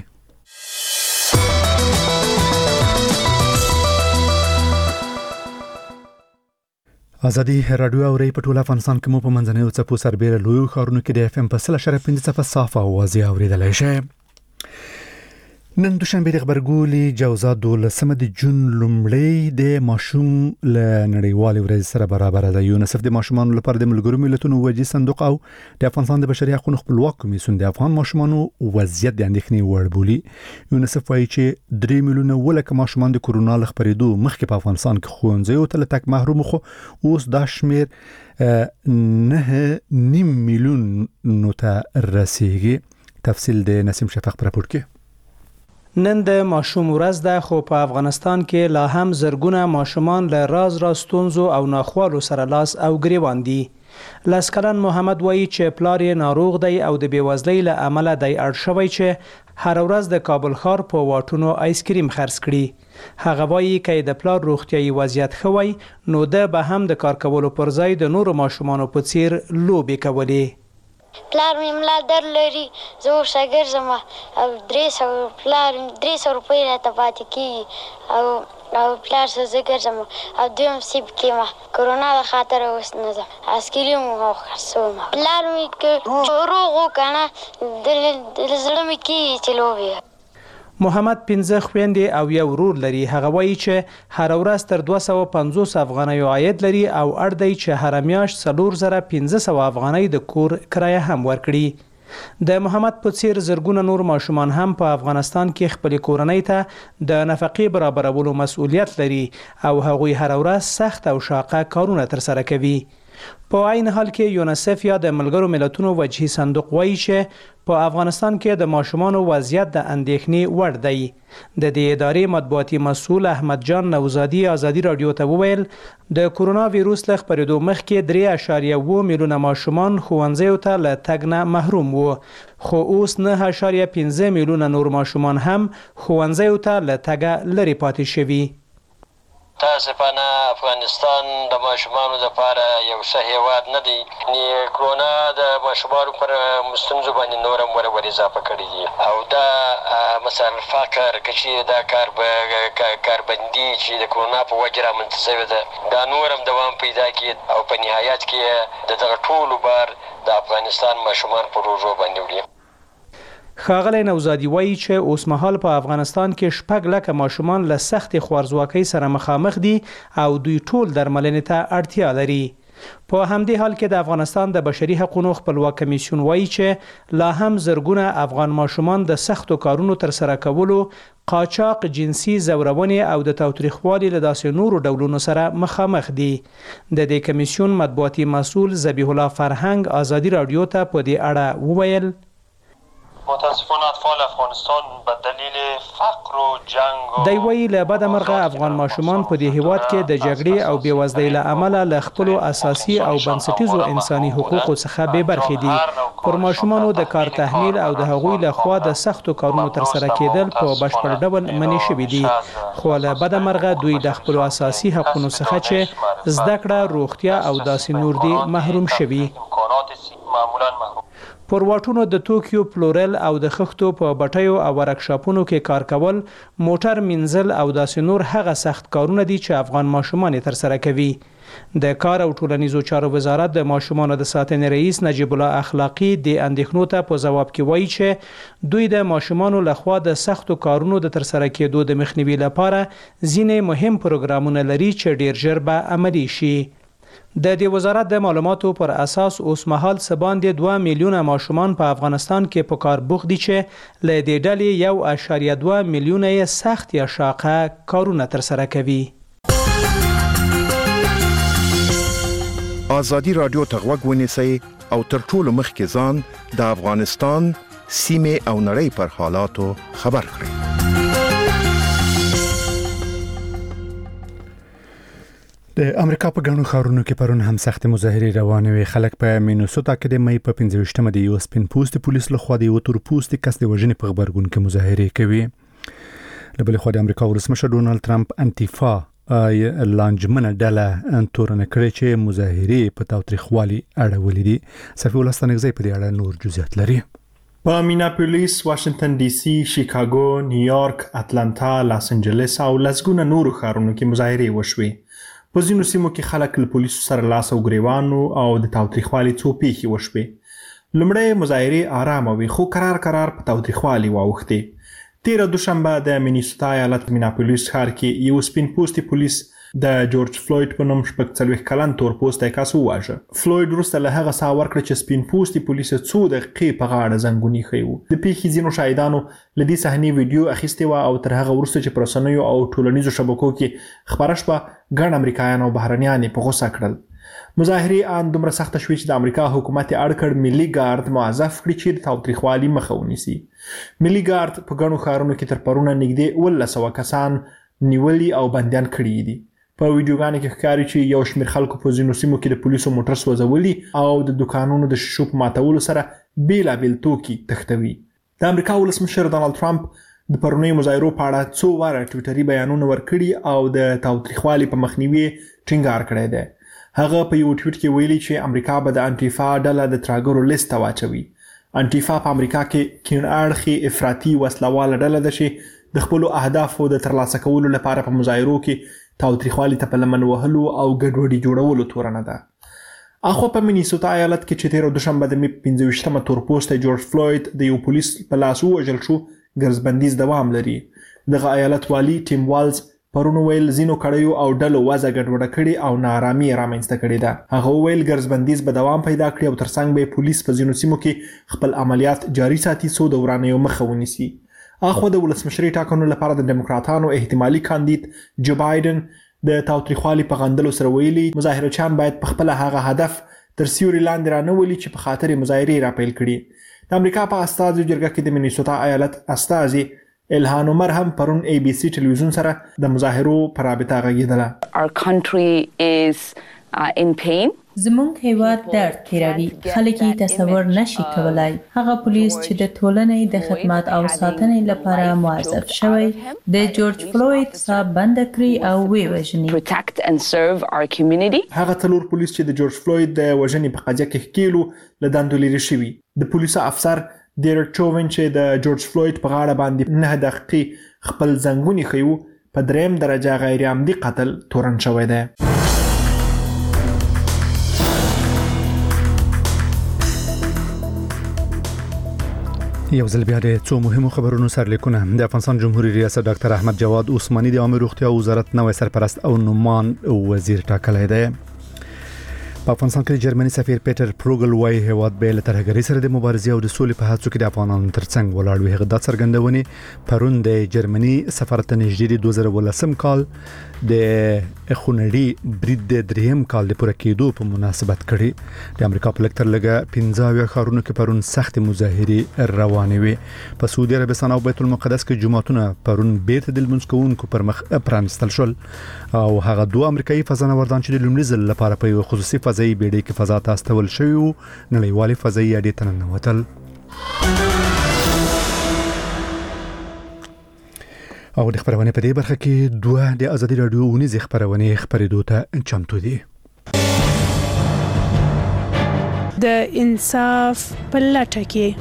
ازادي رادیو اوري په ټول افغانستان کې مو په منځنیو څپو سربېره لوی ښارونو کې د اف ام په سل اشاره پنځه صفر صاف اوازې اوریدلای شئ. نن دوشنبه د خبرګولي جوزا دولسمه د جون لومړی د ماشوم ل نړیوال ورځ سره برابر ده. یونیسف د ماشومانو لپاره د ملګرو ملتونو وجې صندوق او د افغانستان د بشري حقوقو خپلواک کمیسیون د افغان ماشومانو وضعیت د اندېښنې وړ بولي. یونیسف وايي چې درې میلیونه ولکه ماشومان د کورونا له خپرېدو مخکې په افغانستان کې ښوونځیو ته له تګ محروم خو اوس دا شمېر نه نیم میلیون ته رسیږي. تفصیل د نسیم شفق پر راپور کې. نن د ماشوم ورځ ده خو په افغانستان کې لا هم زرګونه ماشومان له راز راز ستونزو او ناخوالو سره لاس او ګریوان دي. لسکلن محمد وایي چې پلار یې ناروغ دی او د بېوزلۍ له امله دی اړ شوی چې هر ورځ د کابل ښار په واټونو آیسکریم خرڅ کړي. هغه وایي که د پلار روغتیایي وضعیت ښه وای نو ده به هم د کار کولو پر ځای د نورو ماشومانو په څیر لوبې کولې. پلار مې ملا در لري زه ورسره ګرځم او درې سوه پلار درې سوه روپۍ راته پاتې کېږي او او پلار سره زه ګرځم او دویم صیب کې ما کرونا د خاطره اوس نه ځم اسکریم خرڅوم. پلار مې که روغ و که نه د زړه مې کېږي چې لوبې. محمد پنځه خویندې او یو ورور لري. هغه وایي چې هر ورځ تر دوه سوه پنځوس افغانیو عاید لري او اړ دی چې هره میاشت څلور زره پنځه سوه افغانۍ د کور کرایه هم ورکړي. د محمد په څیر زرګونه نور ماشومان هم په افغانستان کې خپلې کورنۍ ته د نفقې برابرولو مسؤلیت لري او هغوی هر ورځ سخت او شاقه کارونه ترسره کوي. په عین حال کې یونیسف یا د ملګرو ملتونو وجهي صندوق وایي چې په افغانستان کې د ماشومانو وضعیت د اندېښنې وړ دی. د دې ادارې مطبوعاتي مسؤل احمد جان نوزادي ازادي رادیو ته وویل د کورونا ویروس له خپرېدو مخکې درې اعشاریه اووه میلیونه ماشومان ښوونځیو ته له تګ نه محروم وو خو اوس نهه اعشاریه پنځه میلیونه نور ماشومان هم ښوونځیو ته له تګه لرې پاتې شوي. تاسفانه افغانستان د ماشومانو لپاره یو ښه هیواد نه دی. یعنې کرونا د ماشومانو پر ستونزو باندې نور هم ور اضافه کړي دي او دا مثلا فقر که چیرې دا کار به کاربندي چې د کرونا په وجه رامنځته شوې ده دا نور هم دوام پیدا کړي او په نهایت کې د دغه ټولو بار د افغانستان ماشومان په روژو باندې وړي. ښاغلی نوزادي وایي چې اوسمهال په افغانستان کې شپږ لکه ماشومان له سختې خوارځواکۍ سره مخامخ دي او دوی ټول درملنې ته اړتیا لري. په همدې حال کې د افغانستان د بشري حقوقو خپلواک کمیسیون وایي چې لا هم زرګونه افغان ماشومان د سختو کارونو ترسره کولو، قاچاق، جنسي ځورونې او د تاوتریخوالي له داسې نورو ډولونو سره مخامخ دي. د دې کمیسیون مطبوعاتي مسؤل ذبیح الله فرهنګ ازادي راډیو ته په دې اړه وویل: متاسفانه اطفال افغانستان به دلیل فقر و جنگ دی وی له بده مرغه افغان ماشومان په دې هیواد کې د جګړې او بېوزلۍ له امله له خپلو اساسي او بنسټیزو انساني حقوقو څخه بې برخې دي. پر ماشومانو د کار تحمیل او د هغوی له خوا د سختو کارونو ترسره کېدل په بشپړ ډول منع شوي دي، خو له بده مرغه دوی د خپلو اساسي حقونو څخه چې زده کړه، روغتیا او داسې نور دي محروم شوي. پر واټونو د توکیو پلورل او د خښتو په بټیو او ورکشاپونو کې کار کول، موټر مینځل او داسې نور هغه سخت کارونه دي چې افغان ماشومان یې ترسره کوي. د کار او ټولنیزو چارو وزارت د ماشومانو د ساتنې رئیس نجیب الله اخلاقی د اندېښنو ته په ځواب کې وایي چې دوی د ماشومانو لخوا د سختو کارونو د ترسره کېدو د مخنیوي لپاره ځینې مهم پروګرامونه لري چې ډیر ژر به عملي شي. د دې وزارت د معلوماتو پر اساس اوس مهال څه باندې دوه میلیونه ماشومان په افغانستان کې په کار بوخت دي چې له دې ډلې یو اعشاریه دوه میلیونه یې سخت یا شاقه کارونه ترسره کوي. ازادي راډیو ته غوږ ونیسئ او تر ټولو مخکې ځان د افغانستان سیمې او نړۍ پر حالاتو خبر کړئ. د امریکا په ګڼو ښارونو کې پرون هم سخت مظاهرې روانې وې. خلک په مینوسوتا کې د مې په پنځه ویشتمه د یو سپین پوستي پولیس لخوا د یو تور پوستي کس د وژنې په غبرګون کې مظاهرې کوي. له بلې خوا د امریکا ولسمشر ډونالد ټرمپ انتیفا لانجمنه ډله تورنه کړې چې مظاهرې په تاوتریخوالي اړولې دي. صفي الله ستانکزی په دې اړه نور جزئیات لري. په میناپولیس، واشنگټن ډي سي، شیکاګو، نیویارک، اتلانتا، لاس انجلس او لسګونه نورو ښارونو کې مظاهرې وشوې. په ځینو سیمو کې خلک له پولیسو سره لاس او ګریوانو او د تاوتریخوالي څو پیښې وشوې. لومړی مظاهرې آرامه وې خو قرار قرار په تاوتریخوالي واوښتې. تیره دوشنبه د مینیسوتا ایالت میناپولیس ښار کې یو سپین پوستي پولیس د جورج فلوید په نوم شپږ څلوېښت کلن تور پوستی کس وواژه. فلوید وروسته له هغه ساه ورکړه چې سپین پوستي پولیس څو دقیقې په غاړه زنګون ایښی و. د پیښې ځینو شاهدانو له دې صحنې ویډیو اخیستې وه او تر هغه وروسته چې په رسنیو او ټولنیزو شبکو کې خپره شوه، ګڼ امریکایان او بهرنیان یې په غوسه کړل. مظاهرې ان دومره سخته شوې چې د امریکا حکومت یې اړ کړ ملي ګارد موظف کړي چې د تاوتریخوالي مخه ونیسي. ملي ګارد په ګڼو ښارونو کې تر پرونه نږدې اوولس سوه کسان نیولي او بندیان کړي دي. په ویډیوګانو کې ښکاري چې یو شمېر خلکو په ځینو سیمو کې د پولیسو موټر سوځولي او د دوکانونو د شیشو په ماتولو سره بیلابیل توکي تښتوي. د امریکا ولسمشر ډونالد ټرمپ د پرونیو مظاهرو په اړه څو واره ټویټري بیانونه ورکړي او د تاوتریخوالي په مخنیوي ټینګار کړی دی. هغه په یو ټویټ کې ویلي چې امریکا به د انټیفا ډله د ترهګرو لیست ته واچوي. انټیفا په امریکا کې کیڼ اړخي افراطي وسلواله ډله ده چې د خپلو اهدافو د ترلاسه کولو لپاره په مظاهرو کې تاوتریخوالي ته په لمن وهلو او ګډوډي جوړولو تورنه ده. اخو په مینیسوتا ایالت کې چې تیره دوشنبه د مې پنځه ویشتمه تور پوستی جورج فلوید د یو پولیس په لاس ووژل شو، ګرځبندیز دوام لري. دغه ایالت والي ټیم والز پرون ویل ځینو کړیو او ډلو وضع ګډوډه کړي او ناارامي رامنځته کړې ده. هغه ویل ګرځبندیز به دوام پیدا کړي او ترڅنګ به پولیس په ځینو سیمو کې خپل عملیات جاري ساتي څو د ورانیو مخه ونیسي. اخو د ولسمشري ټاکنو لپاره د ډیموکراتانو احتمالي کاندید جو بایدن د تاوتریخوالي په غندلو سره ویلي مظاهرچیان باید په خپل هغه هدف تر سیوري لاندې رانولي چې په خاطر مظاهرې راپیل کړي. د امریکا په استازو جرګه کې د مینیسوتا ایالت استازي الهان عمر هم پرون ای بی سی ټلویزیون سره د مظاهرو پر رابطه غږیدله. Our country is uh, in pain. زموږ هیواد درد تیروي خلک یې تصور نشي کولای هغه پولیس چې د ټولنې د خدمات او ساتنې لپاره موظف شوی د جورج فلوید صاحب بند کړی او وی وژني هغه څلور پولیس چې د جورج فلوید د وژنې په قضیه کې ښکیلو له دندو لرې شوي د پولیسو افسر ډیرک چوون چې د جورج فلوید په غاړه باندې نه دقیقې خپل زنګونی خيو په دریم درجه غیر عمدي قتل تورن شوی دی یو ځل بیا د څو مهمو خبرونو سرلیکونه د افغانستان جمهوریت ریاست ډاکټر احمد جواد عثماني د عامه روغتیا وزارت نوې سرپرست او نومان وزیر ټاکلی دی په افغانستان کې جرمني سفیر پیټر پروګل وايي هیواد به له ترهګرۍ سره د مبارزې او د سولې په هڅو کې د افغانانو ترڅنګ ولاړ وي هغه د څرګندونې پرون د جرمني سفارت نږدې دوه زره ولسم کال د خونړي برید د دریم کال د پوره کېدو په مناسبت کړي د امریکا په لکتر لګه پنځه ښارونو کې پرون سخت مظاهرې روانې وي په سعودي عربستان او بیت المقدس کې جمعتونه پرون بیرته د لمونځ کوونکو پر مخ پرانستل شول او هغه دوه امریکایي فضانوردان چې د لومړي ځل لپاره په یو خصوصي فضایي بیړۍ کې فضا ته استول شوي وو نړیوالې فضایي اډې ته ننوتل او د خبرونه په دې برخه کې دوه د ازادي رادیو ونیز خبرونه خبرېدو ته چمتو دي د انصاف په لټه کې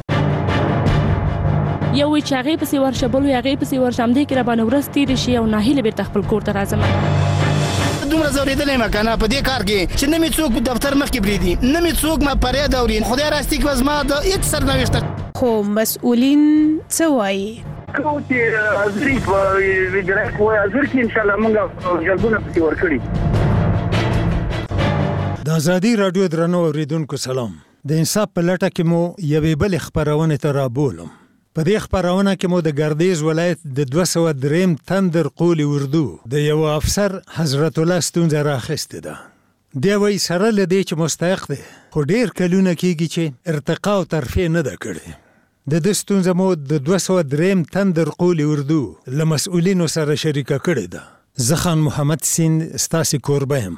یو چې هغه په سیور شبل یو هغه په سیور شم دي کې را باندې ورستي رشي او ناهیله بیرته خپل کور ته راځم دومره زوریدلې ما کنه په دې کار کې چې نه می څوک دفتر مخ کې بریدي نه می څوک ما پرې دورین خدای راستي کې وزما د هیڅ سرنوشت خو مسؤلین څه وایي کو چې ازري په ویډرا کوه ازر کې ان شاء الله موږ جلبونه پکې ورکړي د ازادي رادیو درنو اوریدونکو سلام د انصاف په لټه کې مو یوې بل خبرونه ته رابولم په دې خبرونه کې مو د ګردیز ولایت د دوه سوه درې تندر قولي اردو د یو افسر حضرت الله ستونزه راخسته ده دی وای سره لدی چې مستحق دی خو ډیر کلونه کېږي چې ارتقا او ترفیع نه ده کړې د دې ستونزه مو د دوه سوه درې تندر قولي اردو له مسؤلینو سره شریکه کړې ده زه خان محمد سین ستاسو کوربه یم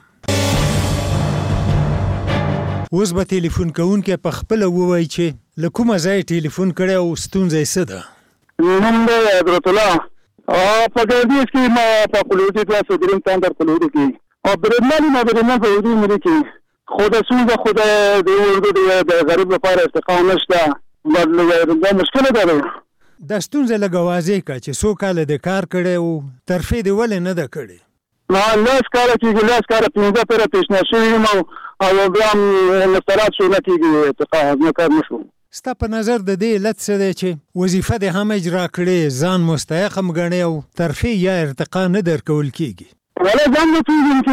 اوس به ټلیفون کوونکی په خپل ووایي چې له کومه ځای ټلیفون کړی او ستونزه یې څه ده نوم دی حضرت الله په ګردیز کې ما په قولي دوه سوه درې تندر قولي کې او برېدمنې ما برېدمن په اردو ملي کې خو د ستونزه خو د اردو د غریب لپاره ارتقا نشته دا مشکله ده دا ستونزه لږ واضح کړه چې څو کاله د کار کړی او ترفیع دې ولې نه ده کړې ما لاس کاله کېږي لاس کاله پنځه پېره پیشنهاد شوي یم او بیا هم مسترات شو نه کېږي ارتقا نه کار نه شو ستا په نظر د دې علت څه دی چې وظیفه دې هم اجرا کړې ځان مستحق هم ګڼې او ترفیع یا ارتقا نه درکول کېږي ولا ځان نه پوهېږم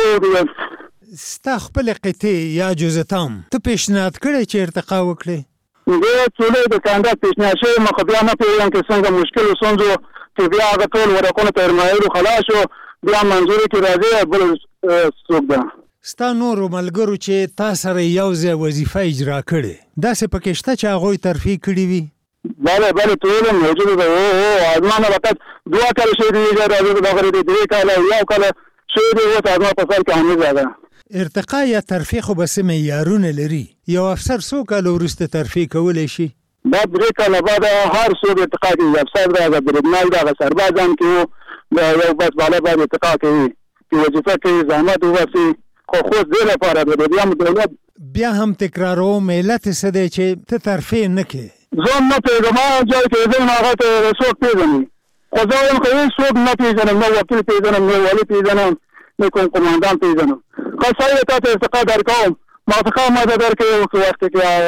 چې ستا خپلې قطعې یا جزتام ته پیشنهاد کړی چې ارتقا وکړې زه ټولې د کاندید پیشنهاد شوی یم خو بیا نه پوهېږم چې څنګه مشکل و ستونزو چې بیا هغه ټول ورقونه تر مایلو خلاص شو بیا منظوري کې راځي بل څوک ده ستا نورو ملګرو چې تا سره یو ځای وظیفه اجرا کړې داسې پکې شته چې هغوی ترفیع کړي وي بله بله ټول موجود ده او ازما نه فقط دوه کاله شوي دي راځي دغه دې درې کاله یو کاله شوي دي اوس ازما په سر کې حمیده ده ارتقا یا ترفیع خو به څه معیارونه لري یو افسر څو کاله وروسته ترفیع کولی شي دا درې کاله بعد هر څوک ارتقا کوي افسر دی هغه بریدمن دی هغه سرباز هم کوي دا یو بس بالا باندې ارتقا کوي چې وظیفه کوي زحمت وباسي خو خو دې لپاره د بیا دولت بیا هم تکراروم علت څه دی چې ته ترفیع نه کوې زه نه پوهېږم هغه ځای کې زه هغه ته څوک پېژني خو زه وایم که هېڅ څوک نه پېژنم نه وکیل پېژنم نه والي پېژنم نه کوم قماندان پېژنم که صحیح تا ته ارتقا درکوم موافقه ما ته درکوي په وخت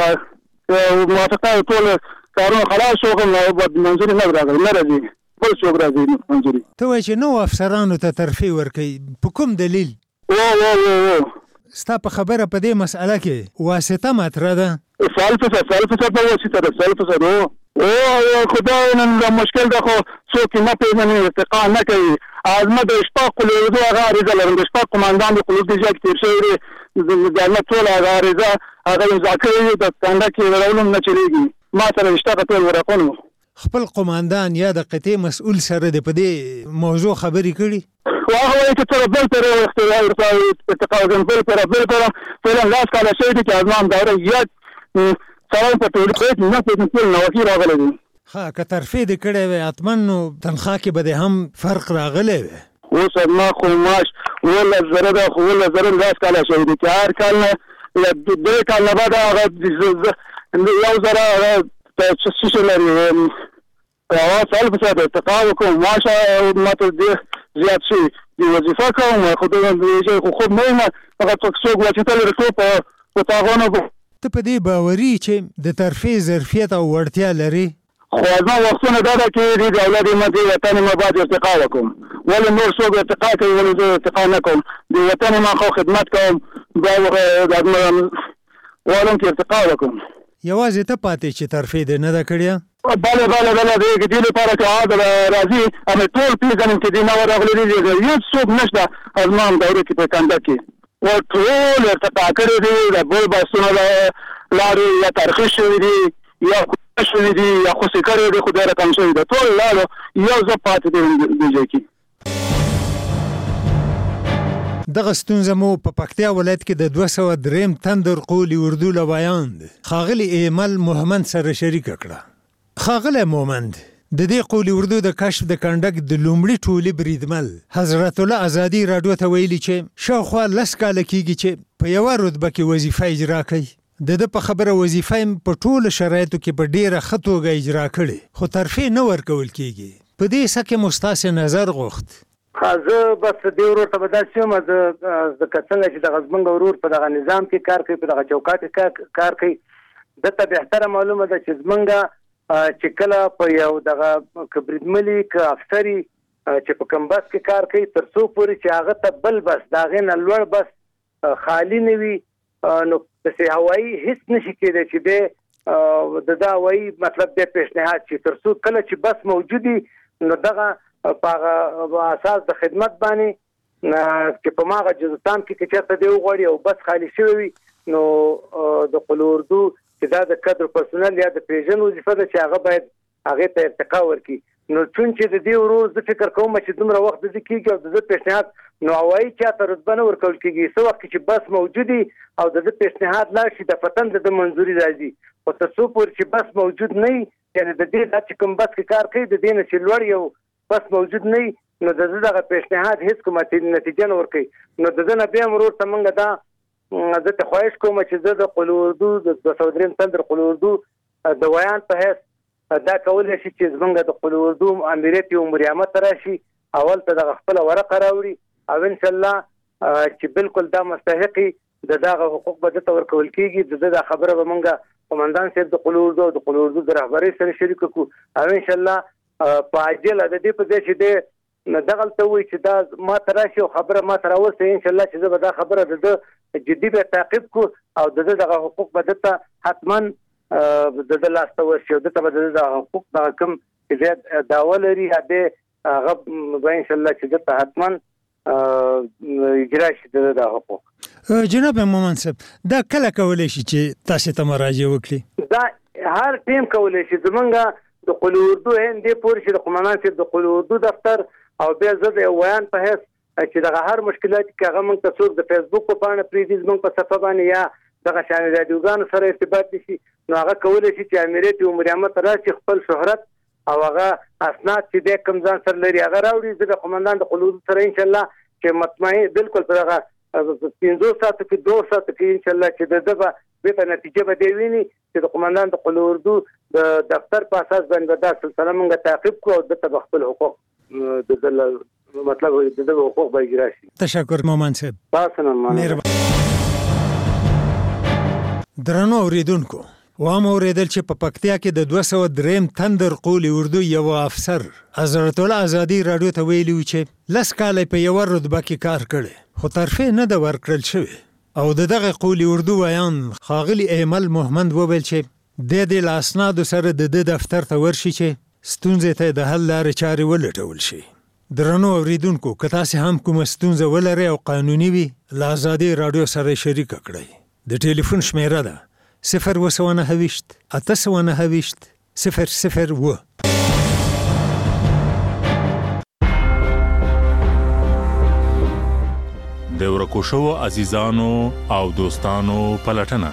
کې موافقه ټول کارونه خلاص شو خو منظوري نه راغلی نه راځي بل څوک راځي منظوري ته وایې چې نو افسرانو ته ترفیع ورکوي په کوم دلیل او او او ستا په خبره په دې مسئله کې واسطه مطرح ده سل فیصد سل فیصد په واسطه ده سل فیصد او خدای نن مشکل ده خو څوک نه پېژني ارتقا نه کوي ازمه د اشفاق قلوب هغه عریضه لرم د اشفاق قماندان د قلوب د ځای کې تیر شوی دی د الله ټول هغه عریضه هغه امضا کړې د څنګه کې ورولم نه چلیږي ما سره اشتاق ټول ورقونه خپل قماندان یا د قطعې مسؤل سره د پدې موضوع خبرې کړي هغه چې تر بل تر اختیار ارتقا بل تر بل تر فعلا لاس کاله شي چې ازمان دوره یاد سره په ټول کې نه په ټول نو کې راغلي دي. ها که ترفید کړي وي اتمنو تنخواه کې به هم فرق راغلی وي. اوس ما خو ماش ولا زره ده خو ولا زره لاس کاله شي دي چې هر کال نه د کال نه بعد هغه یو زره څه څه لري او سال په څه ارتقا وکم ماشه ماته دې زیات شي دی وظیفه کوم خو دې خو خو نه فقط څوک چې تل رکو په تاغونو ته په دې باوري چې د ترفیع ظرفیت او وړتیا لري. خو ازما وختونه دا ده چې د اولاد مدې وطن ما بعد ارتقا وکم ولا نور څوک ارتقا کوي ولا زه ارتقا نه کوم د وطن ما خو خدمت کوم دا ولم ارتقا وکم. یوازې ته پاتې چې ترفیع دې نه ده کړې. بله بله بله د دې لپاره چې عادل راځي امې ټول پیژنم چې دې نه راغلي دي هیڅ څوک نشته ازما دوره کې په کنده کې او ټول ارتقا کړی دی د بل باسونه لارې یا ترخیص شوي دي یا شوي دي یا خوشي کړی دی خدای رقم شوي ده ټول لارو یو ځای پاتې دی دې ځای کې. دغه ستونزه مو په پکتیا ولایت کې د دوه سوه دریم تندر قولي اردو له بیان دی ښاغلي ایمل محمد سره شریکه کړه. ښاغلی محمد د دې قولي اردو د کشف د کنډک د لومړي ټولي بریدمل حضرت الله ازادي راډیو ته ویلي چې شاوخوا لس کاله کېږي چې په یوه رتبه کې وظیفه اجرا کوي. د ده په خبره وظیفه یې په ټولو شرایطو کې په ډېره ښه توګه اجرا کړې خو ترفیع نه ورکول کېږي. په دې څه کې مو ستاسې نظر غوښت؟ زه بس دې ورور ته به داسې یم زه که څنګه چې دغه زمونږ ورور په دغه نظام کې کار کوي په دغه چوکاټ کې کار کوي دته بهتره معلومه ده چې زمونږ چې کله په یو دغه که بریدملي که افسري چې په کوم بس کې کار کوي تر څو پورې چې هغه ته بل بس د هغې نه لوړ بس خالي نه وي نو پسې هوایي هېڅ نشي کېدی چې دی د ده هوایي مطلب دی پیشنهاد شي تر څو کله چې بس موجود وي نو دغه په هغه اساس د خدمت باندې چې په ماغه جزستان کې که چېرته دی وغواړي او بس خالي شوی وي نو د قول اردو چې دا د کادر پرسونل یا د پیژن وظیفه ده چې هغه باید هغې ته ارتقا ورکړي نو چون چې د دې ورور زه فکر کوم چې دومره وخت د دې کېږي او د ده پیشنهاد نو هوایي چاته رتبه نه ورکول کېږي څه وخت چې بس موجود وي او د ده پیشنهاد لاړ شي د فتن د ده منظوري راځي خو تر څو پورې چې بس موجود نه وي یعنې د دې دا چې کوم بس کې کار کوي د دې نه چې لوړ یو بس موجود نه وي نو د ده دغه پیشنهاد هېڅ کومه نتیجه نه ورکوي نو د ده نه بیا هم ورور ته موږ دا زه ته خواهش کوم چې زه د قول اردو د دوه سوه درېیم تندر قول اردو د ویان په حیث دا کولی شي چې زمونږ د قول اردو امریت یو مریامت ته راشي اول ته دغه خپله ورقه راوړي او انشاءالله چې بالکل دا مستحقي د دغه حقوق به ده ته ورکول کېږي د ده دا خبره به موږ قمندان صاحب د قول اردو او د قول اردو د رهبرۍ سره شریکه کړو او انشاءالله په عاجله د دې په ځای چې دی نو دغلته وایي چې دا ما ته راشي او خبره ما ته راوستئ انشاءالله چې زه به دا خبره د ده جدي به تعقیب کړو او د ده دغه حقوق به ده ته حتما د ده لاسته ورشي او ده ته به د ده دغه حقوق دغه کوم چې زیات دعوه لري هغه هغه به انشاءالله چې ده ته حتما اجرا شي د ده دغه حقوق. جناب مومن صاحب دا کله کولی شي چې تاسې ته مراجعه وکړي؟ دا هر ټیم کولی شي زمونږ د قول اردو هندې پورې چې د قمندان صاحب د قول اردو دفتر او بیا زه د ویان په حیث چې دغه هر مشکلات کې هغه موږ ته څوک د فیسبوک په پاڼه پرېږدي زموږ په صفحه باندې یا دغه شانې راډیوګانو سره ارتباط نشي نو هغه کولی شي چې امیریت یو مریامت راشي خپل شهرت او هغه اسناد چې دی کوم ځان سره لري هغه راوړي زه د قمندان د قول اردو سره انشاءالله چې مطمئن بالکل په دغه پنځو ساعتو کې دوه ساعتو کې انشاءالله چې د ده به بېرته نتیجه به دی ویني چې د قمندان د قول اردو د دفتر په اساس باندې به دا سلسله موږ تعقیب کړو او دته به خپل حقوق د ده مطلب د ده حقوق به اجرا شي. تشکر مومن صاحب. تاسو نه مننه. درنو اوریدونکو وام اوریدل چې په پکتیا کې د دوه سوه درېیم تندر قول اردو یو افسر حضرت الله ازادي راډیو ته ویلي و چې لس کاله په یوه رتبه کې کار کړی خو ترفیع نه ده ورکړل شوې او د دغه قول اردو ویان ښاغلي ایمل محمد وویل چې د دې له اسنادو سره د ده دفتر ته ورشي چې ستونزې ته د حل لارې چارې ولټول شي. درنو اوریدونکو که تاسې هم کومه ستونزه ولرئ او قانوني وي له ازادي راډیو سره شریکه کړئ. د ټلیفون شمیره ده صفر اووه سوه نهه ویشت اته سوه نهه ویشت صفر صفر اووه. ورکو شو عزیزانو او دوستانو پلټنه.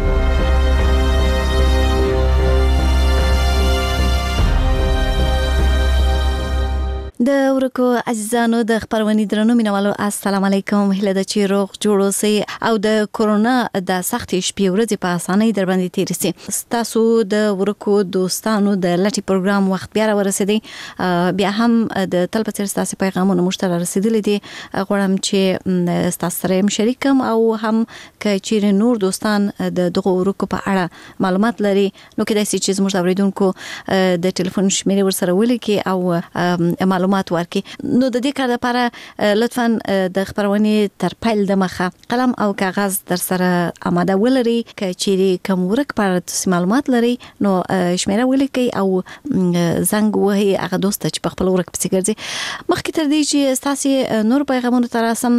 د ورکو عزیزانو د خبرونې درنو مینوالو السلام علیکم. هله د چی روغ جوړ اوسئ او د کورونا د سختې شپې ورځې په اسانۍ در باندې تیر سي. تاسو د ورکو دوستانو د لټي پروګرام وخت بیا ورسېدی. بیا هم د تل په څیر تاسو پیغامونه مشترک رسیدلې دي. غواړم چې تاسو سره شریکم او هم ک چیرې نور دوستان د دغه ورکو په اړه معلومات لري نو کېدای شي چې زموږ اوریدونکو د ټلیفون شمیرې ورسره ولیکي او معلومات ورکي. نو د دې کار لپاره لطفاً د خبرونې تر پیل د مخه قلم او کاغذ در سره آماده ولري. که چیرې کوم ورک پر تاسو معلومات لري نو شمیره ولیکي او زنګ وهي هغه دوست چې په خپل ورک پسې ګرځي. مخکې تر دې چې تاسو نور پیغامونه تراسم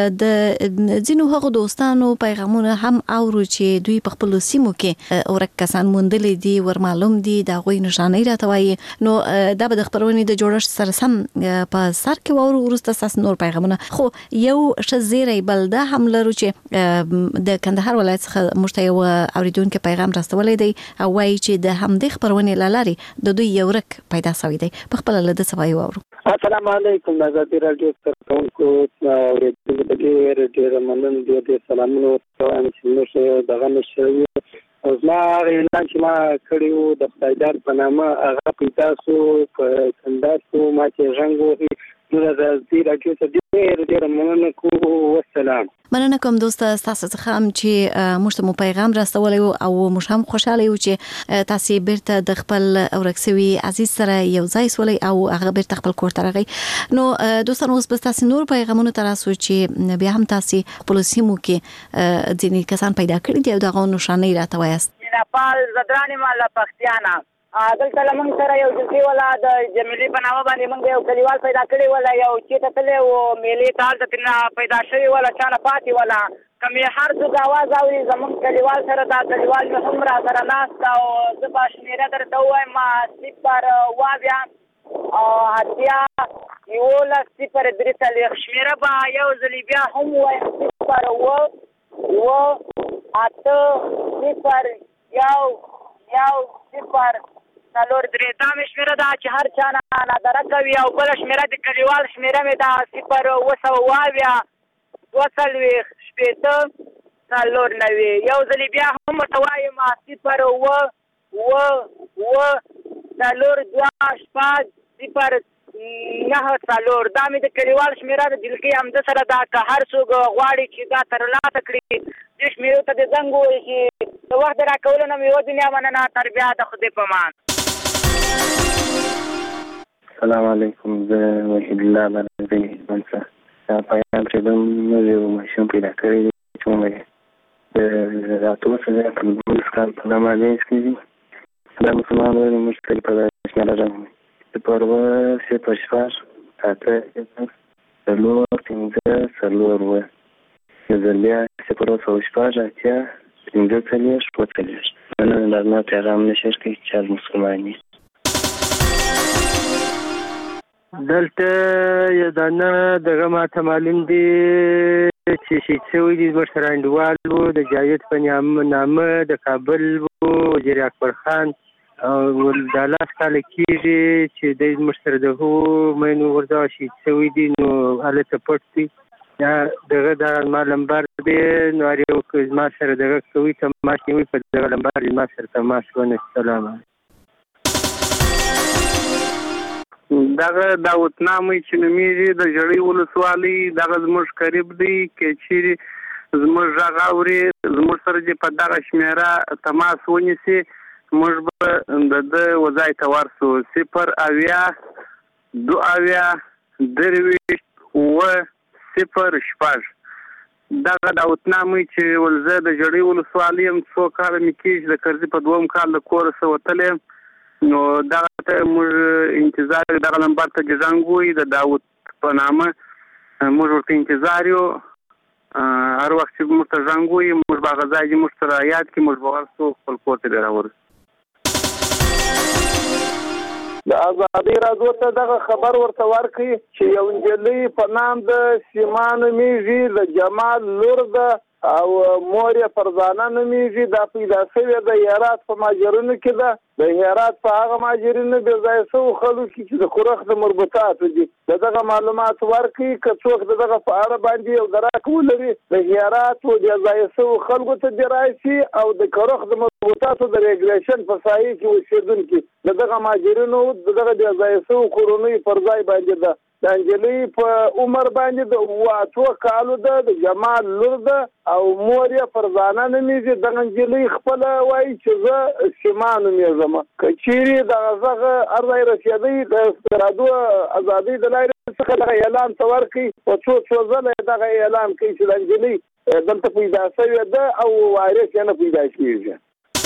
د ځینو هغو دوستانو پیغامونه هم اورو چې دوی په خپل سیمو کې ورک کسان موندلې دي ور معلوم دي د غوي نشانې راټوي. نو دا به د خبرونې د جوړښت سره سم په سر کې وورو ورسته ساس نور پیغامونه. خو یو شزيري بلده هم لرو چې د کندهار ولایت څخه مشتیو اوریدونکو پیغام راستولې دی او وايي چې د همدې خبرونه لاري د دوی یو رک پیدا شوی دی. په خپل لده سوي وورو. السلام علیکم د آزادي رادیو ستاسو اوریدونکو د ډیر مننه دي. سلامونه وایم چې موږ دغه نشو او زما اعلان چې ما کړیو د خدایدار په نامه هغه پیدا سو په کندهار ما چې رنګو نو د آزادي رادیو ته ډیر ډیر مننه کوم. والسلام. مننه کوم دوست تاسو څخه هم چې موږ ته پیغام راستولې او موږ هم خوشاله یو چې تاسو بیرته د خپل اورکسوي عزیز سره یو ځای سولې او هغه بیرته خپل کور ته راغی. نو دوستانو اوس بس تاسو نور پیغامونه تراسو چې بیا هم تاسو خپل سیمو کې ځینې کسان پیدا کړی دي او دغه نشانې راټوایست. نپال زدرانی مال پختیانا دلته لمن سره یو جنسي ولا د جمیلی په نامه باندې موږ یو کلیوال پیدا کړی ولا یو چې ته تل او میلې تال ته پیدا شوی ولا چانه پاتې ولا کمه هر څه आवाज اوري زمون کلیوال سره دا کلیوال مې هم را سره ناست او زه باشمیره درته وایم ما صفر واویا او اتیا یو لا صفر درې تل شمیره با یو ځلی بیا هم وایم صفر و و اته صفر یو یو صفر څلور درې دا مې شمیره ده چې هر چا نه نظره کوي او بله شمیره د کلیوال شمیره مې ده صفر اوه سوه اویا دوه څلوېښت شپېته څلور نوي یو ځلې بیا هم ورته وایم صفر اوه اوه اوه څلور دوه شپږ صفر نهه څلور دا مې د کلیوال شمیره د دلکۍ همده سره ده. که هر څوک غواړي چې دا ترلاسه کړي دې شمیرو ته د زنګ ووایي چې د وخت د راکولو نه مې یوه دنیا مننه تر بیا د خدای په امان. السلام علیکم. زه وحید الله بنځي منصه دا پیغام چې د یو ماشوم پیدا کړی دی چې عمر د راتلو سره په بل کال په نامه کې دا مسلمانانو مشکل په شمال راغلی د پروا صفر شپږ اته څلور پنځه څلور اووه یو ځل بیا صفر اوه شپږ اتیا پنځه څلوېښت اووه څلوېښت مننه د زما پیغام نشر کوي چې هر مسلمان یې. دلته یو دانه دغه ماته معلوم دي چې شهید شوي دي زموږ سره انډیوال و د جاوید په نامه د کابل و وزیر اکبر خان او دا لاس کاله کېږي چې دی زموږ سره د هغو مینو غورځوه شهید شوي دي نو هلته پټ دي. دا دغه دا زما لمبر دی نو هر یو که زما سره دغه کوي تماس نیوي په دغه لمبر زما سره تماس ونه. سلام علیکم. دغه داوطنامه چې نومیږي د ژړۍ ولسوالۍ دغه زموږ قریب دی. که چیرې زموږ غږ اوري زموږ سره چې په دغه شمېره تماس ونیسي موږ به د ده وځای ته ورسو. صفر اویا دوه اویا درویشت اووه صفر شپږ دغه داوطنامه چې ولزه د ژړۍ ولسوالۍ یم څو کاله مې کېږي د کرزي په دوم کال د کوره څه وتلی یم نو دغه ته موږ انتظار دغه نمبر ته زنګ ووایي د داود په نامه موږ ورته انتظار یو هر وخت چې موږ ته زنګ ووایي موږ به هغه ځای چې موږ سره یاد کړي موږ به ورسو خپل کور ته بیا راورسو. د ازادي راډیو ته دغه خبر ورته ورکړي چې یو نجلۍ په نام د سیما نومیږي د جمال لور ده او مور یې فرزانه نومیږي دا پیدا شوې د هرات په ماجرونو کې ده د هرات په هغه ماجرونو بې ځایه شوو خلکو کې چې د خورخ د مربوطاتو دي د دغه معلومات ورکړي که څوک د دغه په اړه باندې یو دراک ولري د هرات و بې ځایه شوو خلکو ته دې راشي او د خورخ د مربوطاتو د ریګولیشن په سایه کې اوسېدونکي د دغه ماجرونو د دغه بې ځایه شوو کورنیو پر ځای باندې ده د انجلۍ په عمر باندې د اوه اتو کالو ده د جمال لور ده او مور یې فرزانه نومیږي دغه انجلۍ خپله وایي چې زه سیما نومیږم که چیرې دغه غږ هر ځای رسېدی د راډیو ازادۍ د لارې څخه دغه اعلان ته ورکړي په څو څو ځله دغه اعلان کوي چې د انجلۍ دلته پیدا شوې ده او وارث یې نه پیدا کېږي.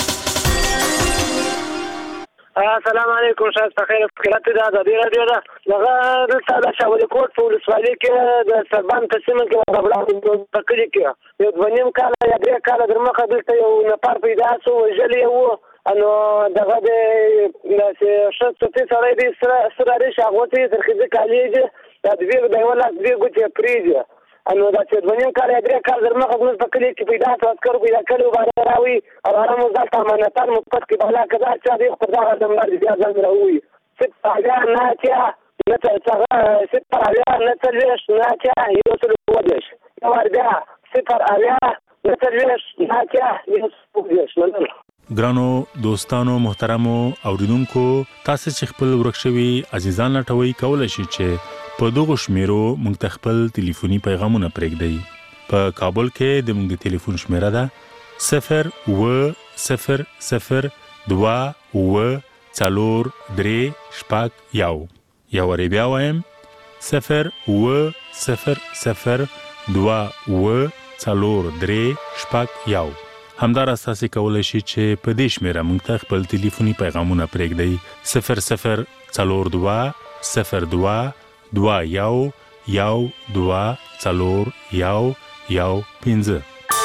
السلام علیکم شاید بخیر فکرات د ازادي راډیو ده دغه دلته د شاولي کوټ په ولسوالۍ کې د سربان په سیمه کې د بلاک په کلي کې یو دوه نیم کاله یا درې کاله در مخه دلته یو نفر پیدا شو وژلی و نو دغه د شخص ته سړی دی سره ریش هغه ته تر خځې کالیږي دا دوی د یو لاس دوی ګوتې پریږي نو دا چې دوه نیم کاله یا درې کاله در مخه زموږ په کلي کې پیدا شو عسکرو پیدا کړي و باندې راوي او هغه مو ځلته امانتان مثبت کې بهلا کدا چې دی خو دغه نمبر بیا ځل راوي ست هغه نه چې نه څنګه ست هغه نه څلويش نه چې یو څه ودیش یو ورده ست هغه نه څلويش نه چې یو څه ودیش نه ګرانو دوستانو محترمو اوریدونکو تاسو چې خپل ورکشوي عزیزان لټوي کولای شئ چې په دغه شمیرو موږ خپل ټلیفوني پیغامونه پرېږدئ په کابل کې د موږ د ټلیفون شمیره ده صفر و صفر صفر دوا و څلور درې شپږ یو یا ور بیا وایم صفر و صفر صفر دوا و څلور درې شپږ یو همدار اساسي کولای شي چې په دې شمیره موږ ته خپل ټلیفوني پیغامونه پرېږدئ صفر صفر څلور دوا صفر دوا دوا یو یو دوا څلور یو یو پنځه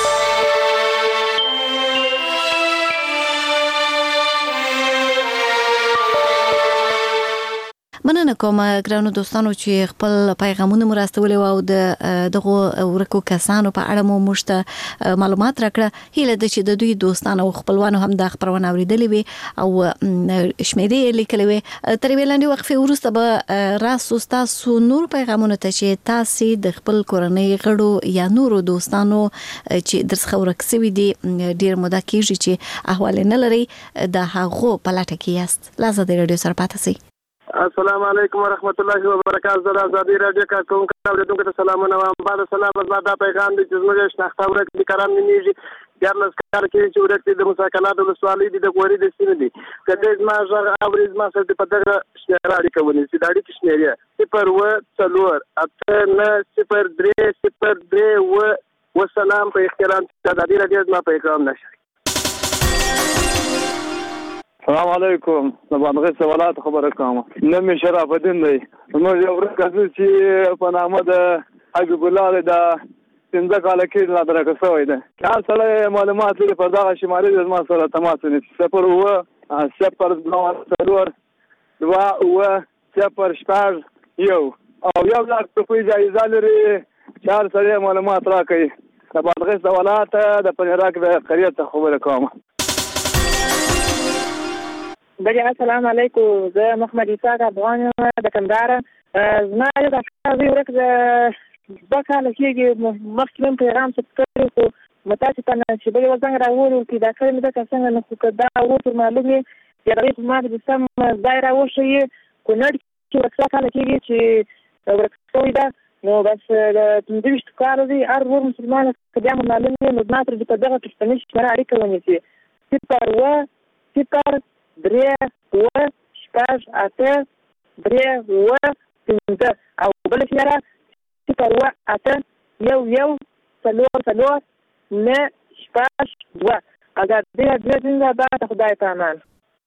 مننه کوم ګرانو دوستانو چې خپل پیغامونه مرستولې او د دغه ورکو کسانو په اړه مو مشته معلومات راکړه هیله ده چې د دوی دوستانو او خپلوانو هم د خبرونه اوریدلې وي او شمیرې لیکلې وي تر ویلاندې وقفه وروسته به راسو تاسو نور پیغامونه ته چې تاسو د خپل کورنۍ غړو یا نورو دوستانو چې درڅ ورکسوي دي ډیر موده کېږي چې احوال نه لري د هغه په لټه کې یاست لازم د رادیو سره پاتې سئ. السلام علیکم ورحمت الله وبرکاته د ازادي راډیو کارکون اوریدونکو ته سلامونه وایم بعد سلام از دا پیغام دي چې زموږ شناخته ورک دي کرام نیږي ګرلس کار کې چې ورته د مساکنات د سوالي دي د غوري د سینې دي کله زما ژغ اوري زما سره په دغه شناړي کوي چې داړي کې شناړي صفر و څلور اته نه صفر درې صفر درې و والسلام په احترام د ازادي راډیو زما پیغام نشي. السلام علیکم زبانغه سوالات خبره کوم نوم شرف الدین دی موږ یو ورکه چې په نامه د حبیب الله د څنګه کال کې لا درکه شوی دی کله سره معلومات لري په دغه شمالي د ما سره تماس نیسي صفر و صفر څلور دوا و صفر شپږ یو او یو لاک په جایزه لري چار سره معلومات راکړي زبانغه سوالات د پنیراک د قریه خبره کوم. بله السلام علیکم زه محمد اسحاق افغان یم د کندهار زما یو د ښځې ورک د دوه کاله کېږي مخکې مې پیغام ثبت کړی خو متاسفانه چې بلې وزنګ راوړو چې دا کړی مې ځکه څنګه نه خو که دا ورته معلوم وي چې هغې په ما د سم ځای راوښیي کونړ کې ورک دوه کاله کېږي چې ورک شوې ده نو بس د پنځه ویشتو کالو دی هر ور مسلمان که بیا مو معلوم وي نو زما ترې په دغه پښتني شمېره اړیکه ونیسي صفر و صفر درې و شپږ اته درې و پنځه او بله شمېره صفر و اته یو یو څلور څلور نه شپږ دوه ازادي راډیو زنده د خدای په امان.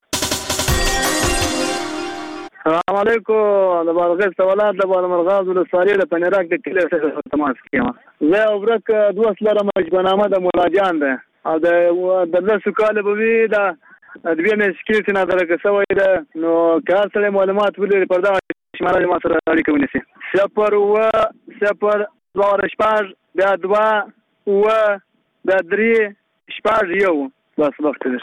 السلام علیکم د بارغیب سوالات د بالمرغاز ولسوالۍ د پنیراک د کلي څخه تماس کوم. زه ورک دوه لرم مجبنامه د مولاجان ده او د د لسو کال به وي د دوی مې سکیورټي نظر کې سوی ده نو کار سره معلومات ولري پر دا شماره ما سره اړیکه ونیسي صفر و صفر دوه شپږ بیا دوه و بیا درې شپږ یو بس وخت دی.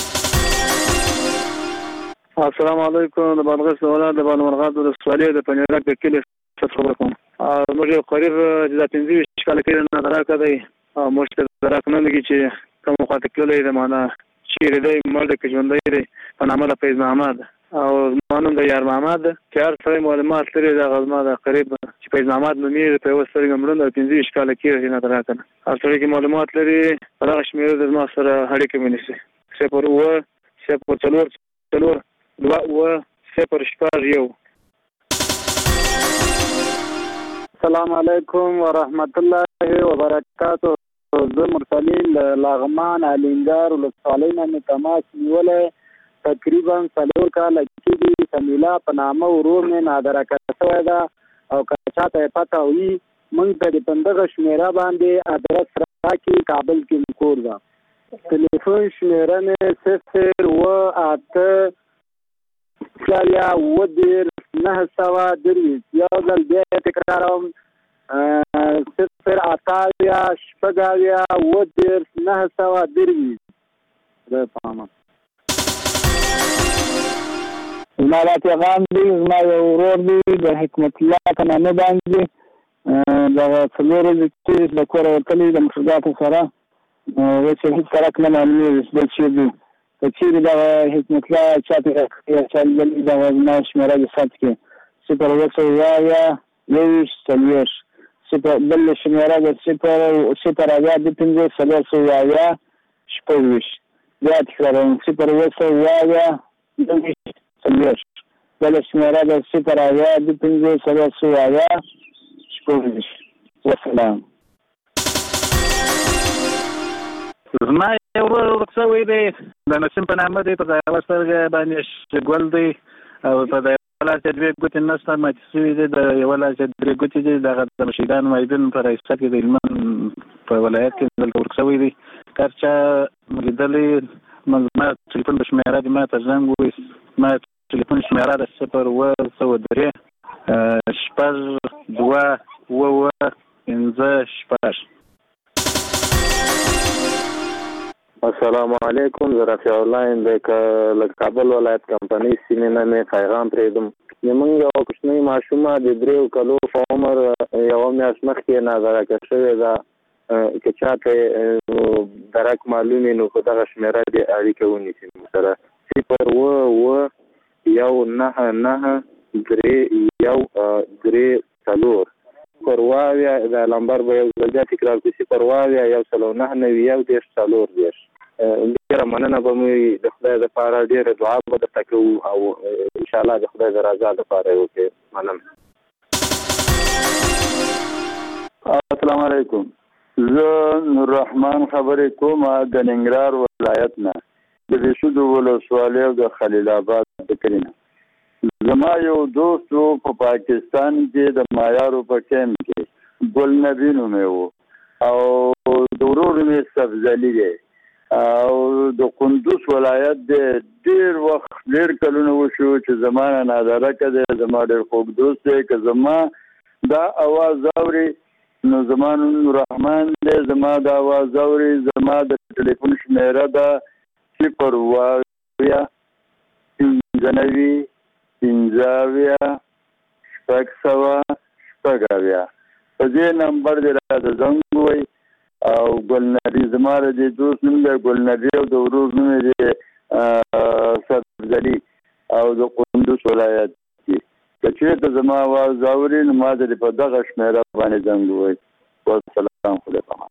السلام علیکم د بادغیس ولایت د بانمرغاب ولسوالۍ د پنیرک د کلي خبر کوم. موږ یو قریب د پنځه ویشت کاله کې نه دراکه دی او موږ ته دراک نه لګي چې کوم خاطر کړی دی معنا چیرې دی مرد کې ژوندی دی په نامه د فیض محمد او مانوم د یار محمد چې هر څه معلومات لري د غزما د قریب چې فیض محمد نومې په وسر ګمړند د پنځه ویشت کاله کې نه دراکه هر څه کې معلومات لري هغه شمیره د ما سره اړیکه ونیسي صفر و صفر څلور څلور دوه و صفر شپږ یو. السلام علیکم ورحمت الله وبرکاته. زه مرسلین لغمان علینګار ولسوالۍ نه تماس نیولې تقریبا څلور کاله کېږي سمیلا په نامه ورور مې نادرکه شوی ده او که چاته یې پته وي موږ ته د پندغه شمېره باندې ادرس راکړي کابل کې مې کور ده. تلیفون شمېره مې صفر اوه اته اویا اوه دېرش نهه سوه درویشت یو ځل بیا یې تکراروم صفر اته اویا شپږ اویا اوه دېرش نهه سوه درویشت. خدای پامان. زما دا پیغام دی زما یو ورور دی د حکمت الله په نامه باندې دغه څلور ورځې چې له کوره وتلی د مشرګاتو سره اوس یې هېڅ سړک نه معلومېږي چې بل څه دي که چیرې دغه حکمت الله چاته راکړي یا چا لیدلي دغه زما شمېره دې ثبت کړي صفر اوه سوه اوه اویا یوویشت څلوېښت صفر بل شمېره د صفر صفر اویا دوه پنځوس څلور سوه اویا شپږ ویشت بیا تکراروم صفر اوه سوه اوه اویا یوویشت څلوېښت بل شمېره د صفر اویا دوه پنځوس څلور سوه اویا شپږ ویشت. وسلام. زما یو ورور ورک شوی دی د نسیم په نامه دی په د یوه سترګه باندې ګل دی او په د یوه لاس یې دوې ګوتې نشته ماتې شوي دي د یوه لاس یې درې ګوتې دي دغه د مشیدان مایدون په رایسته کې د هلمند په ولایت کې دلته ورک شوی دی. که هر چا لیدلی ما تلیفون د شمېره دي ما ته زنګ ووایي ما تلیفون شمېره د صفر اوه سوه درې شپږ دوه اوه اوه پنځه شپږ. السلام علیکم. زه رفیع الله یم د کابل ولایت کمپنۍ سیمې نه مې پیغام پرېږدم. زموږ یوه کوچنۍ ماشومه د دریو کلو په عمر یوه میاشت مخکې نادرکه شوې ده. که چاته درک معلوم وي نو په دغه شمېره دې اړیکه ونیسي سره صفر اوه اوه یو نهه نهه درې یو درې څلور صفر اوه اویا دا لمبر به یو ځل بیا تکرار کړو صفر اوه اویا یو سلو نهه نوي یو دېرش څلور دېرش. ډېره مننه به مو د خدای دپاره ډېره دعا به درته کوو او انشاءالله د خدای د رضا دپاره یې وکړې. مننه. السلام علیکم. زه نوررحمان خبرې کوم د ننګرهار ولایت نه د بېشودو ولسوالۍ او د خلیل آباد د کلي نه. زما یو دوست و په پاکستان کې د مایارو په کیمپ کې ګل نبي نومې و او د ورور مې سبزلي دی او د کندوز ولایت دی. ډېر وخت ډېر کلونه وشو چې زما نه نادرکه دی زما ډېر خوږ دوست دی. که زما دا اواز اوري نو زما نوم نوررحمان دی. زما د اواز اوري زما د ټلیفون شمېره ده صفر اوه اویا پنځه نوي پنځه اویا شپږ سوه شپږ اویا. په دې نمبر دې راته زنګ ووایي او ګلنبي زما د دې دوست نوم دی ګلنبي او د ورور نوم یې دی سبزلي او د کندوز ولایت کې. که چېرته زما اواز اوري نو ما ته په دغه شمېره باندې زنګ ووایي. والسلام خدای پامان.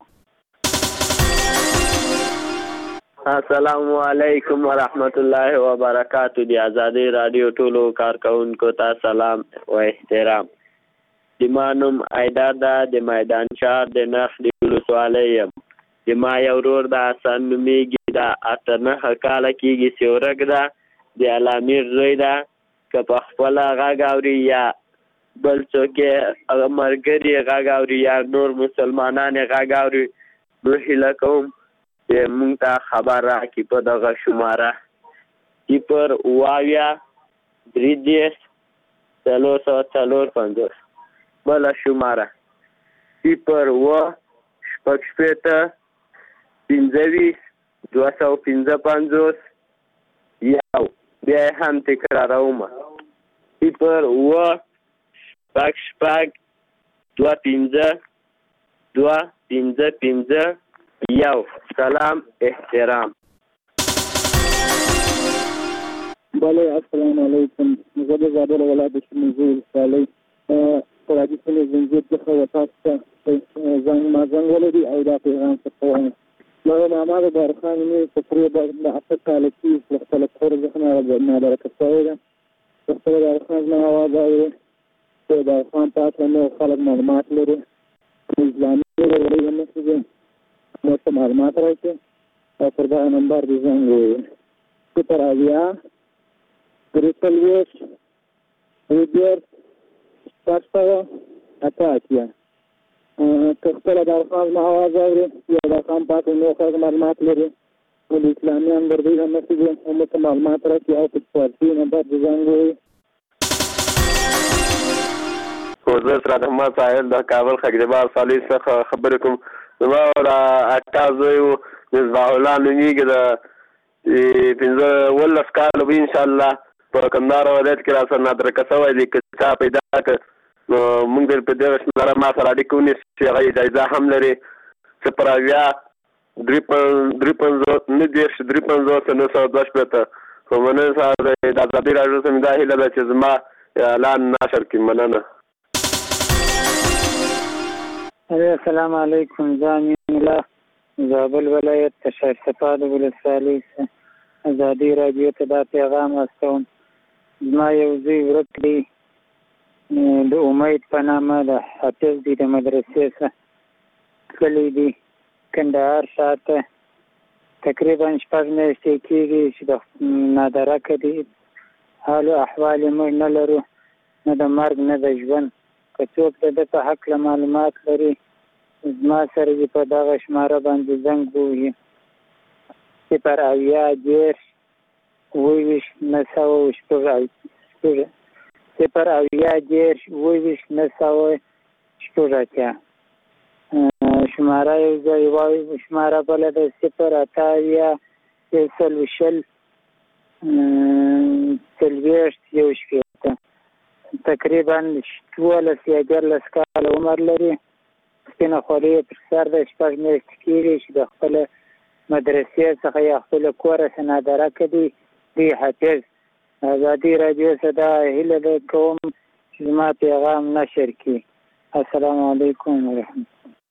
السلام علیکم ورحمت الله وبرکاتو. د آزادۍ راډیو ټولو کارکونکو ته سلام و احترام. زما نوم ایدار ده د میدان شهر د نرخ د ولسوالۍ یم. زما یو ورور ده حسن نومیږي ده اته نهه کاله کېږي چې ورک ده د علامیر زوی ده. که په خپله غږ اوري یا بل څوک یې ملګري یې غږ اوري یا نور مسلمانان یې غږ اوري نو هیله کوم چې موږ ته خبر راکړي په دغه شماره صفر اوه اویا درې دېرش څلور سوه څلور پنځوس. بله شماره صفر اوه شپږ شپېته پنځه ویشت دوه سوه پنځه پنځوس یو. بیا یې هم تکراروم صفر اوه شپږ شپږ دوه پنځه دوه پنځه پنځه یو. سلام احترام. بله السلام علیکم. زه د زابل ولایت شمولزی ولسوالۍ په راډیو سیمې زنځیر څخه و تاسو ته زنګ ما زنګ ولري او دا پیغام څه وایم. ما محمد بارخان مې په پرې د اته کاله کې له خپله کور څخه نابرکه شوی ده. د خپله بارخان زما اواز اوري چې بارخان پاته نور خلک معلومات لري اسلامي لري هم څه دي نو څه معلومات راکړي او پر دا نمبر دې زنګ ووایي صفر اویا درې څلوېښت درې دېرش شپږ سوه اته اتیا. که خپله بارخان زما اواز اوري یا بارخان پاته نور خلک معلومات لري نو د اسلامي نمبر دې هم څه دي هم څه معلومات راکړي او په فارسي نمبر دې زنګ ووایي. زه سراد احمد ساحل د کابل خقجبار صالح څخه خبرې کوم. زما د اکا زوی و مصباح الله نومیږي د پنځه اوولس کاله به انشاءالله په کندهار ولایت کې را سره نادرکه شوی دی. که چا پیدا کړ نو موږ دې په دغه شماره ما سره اړیکه ونیسي. هغه جایزه هم لري صفر اویا درې پنځوس نهه دېرش درې پنځوس نهه سوه دوه شپېته. خو مننه سره د ازادي راډیو څخه مې دا هیله ده چې زما اعلان نشر کړي. مننه. السلام علیکم. زه امین الله زابل ولایت د شایستفاد ولسوالۍ ازادي راډیو ته دا پیغام واستوم. زما یو زوی ورک دی د امید په نامه د حافظ دی د مدرسې څخه تللی دی کندهار شاته تقریبا شپږ میاشتې کېږي چې د نادرکه دی. حال و احوال یې موږ نه لرو نه د مرګ نه د ژوند. که څوک د ده په هکله معلومات لري زما سره دې په دغه شماره باندې زنګ ووهي صفر اویا دېرش اوه ویشت نهه سوه شپږ صفر اویا دېرش اوه ویشت نهه سوه شپږ اتیا. شماره یو ځای وایي شماره بله ده صفر اته اویا یو څلوېښت شل څلوېښت یو شپېته. تقریبا دولس یا دیارلس کاله عمر لري. سپینه خولۍ یې پر سر ده. شپږ میاشتې کېږي چې د خپله مدرسې څخه یا خپله کوره څخه نادرکه دی دی حافظ. ازادي راډیو څخه دا هیله ده کوم چې زما پیغام نشر کړي. السلام علیکم ورحمت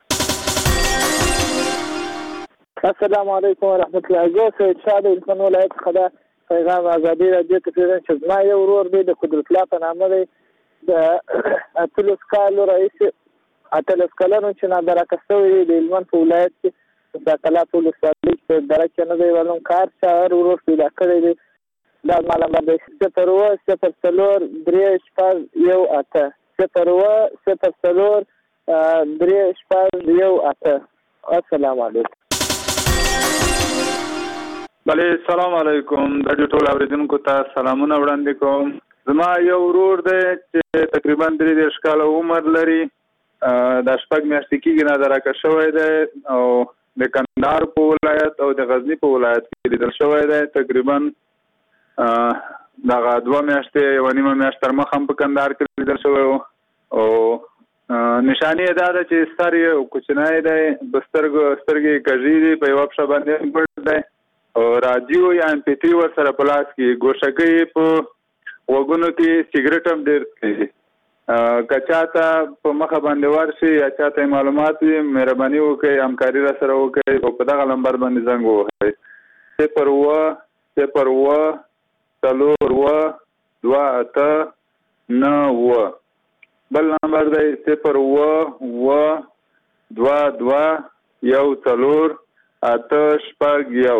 السلام علیکم ورحمت الله. زه سید شاه د هلمند ولایت څخه دا پیغام ازادي راډیو ته پرېږدم چې زما یو ورور دی د قدرت الله په نامه دی. د اتلس کالو راهیسې اتلس کلنو چې نادرکه شوی دی د هلمند په ولایت کې د کلات ولسوالۍ کې په دره کې نه دی معلوم کار شاعر ورور پیدا کړی دی. دا زما نمبر دی صفر اوه صفر څلور درې شپږ یو اته صفر اوه صفر څلور درې شپږ یو اته. السلام علیکم. بله سلام علیکم. د دې ټول اوریدونکو ته سلامونه وړاندې کوم. زما یو ورور دی چې تقریبا درې دېرش کاله عمر لري. دا شپږ میاشتې کېږي نادرکه شوی دی او د کندهار په ولایت او د غزني په ولایت کې لیدل شوی دی. تقریبا دغه دوه میاشتې یوه نیمه میاشت تر مخ هم په کندهار کې لیدل شوی و او نشانې یې دا ده چې سر یې کوچنی دی په سترګو سترګې یې کږې دي په یوه پښه باندې ګوډ دی او راډیو یا ام پي تھري ورسره په لاس کې ګوشکۍ په غوږونو کې سګرټ هم ډېر څښي. که چاته په مخه باندې ورشي یا چاته معلومات وي مهرباني وکړئ همکاري را سره وکړئ او په دغه نمبر باندې زنګ ووهئ صفر اوه صفر اوه څلور اوه دوه اته نهه اوه. بل نمبر دی صفر اوه اوه دوه دوه یو څلور اته شپږ یو.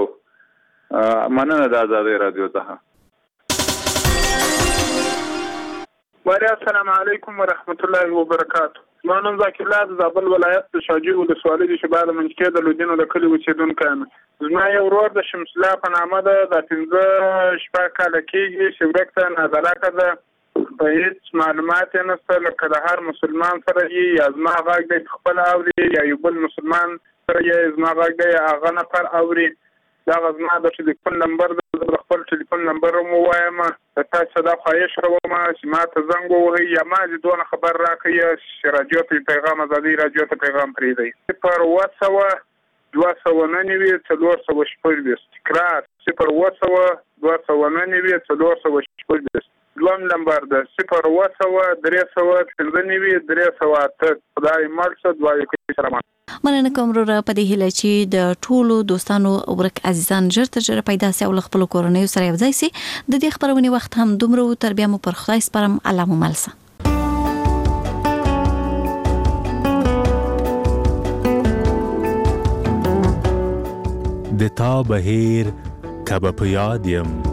مننه د ازادۍ راډیو څخه. وعلیکم السلام علیکم ورحمت الله وبرکاته. ما نوم ذاکر الله د زابل ولایت د شاجوی ولسوالۍ د شباله منځکۍ د لودینو د کلي اوسېدونکی یم. زما یو ورور د شمس الله په نامه ده، دا پنځه شپږ کاله کېږي چې ورک ته نازلاکه ده، په هېڅ معلومات یې نشته، لکه د هر مسلمان سره یې یا زما غږ دی خپله اوري یا یو بل مسلمان سره یې زما غږ دی هغه نفر اوري. دغه زما د ټلیفون نمبر ده، زه د خپل ټلیفون نمبر هم ووایم، د تاسو دا خواهش کوم چې ما ته زنګ ووهئ یا ما دې دونه خبر راکړئ چې راډیو ته پیغام ازادي راډیو ته پیغام پرېږدئ. صفر اووه سوه دوه سوه نهه نوي څلور سوه شپږ تکرار صفر اووه سوه دوه سوه نهه نوي څلور سوه شپږ. دویم نمبر ده صفر اووه سوه درې سوه پنځه نوي درې سوه اته. خدای مل شه، دعا وکړئ. سلام. مننه کوم وروره په دې هیله چې د ټولو دوستانو ورک عزیزان ژر تر ژره پیدا سي او له خپلو کورنیو سره یو ځای سي. د دې خبرونې وخت هم دومره و، تر بیا مو پر خدای سپارم. الله مو مل شه. د تا بهیر کبه په یاد یم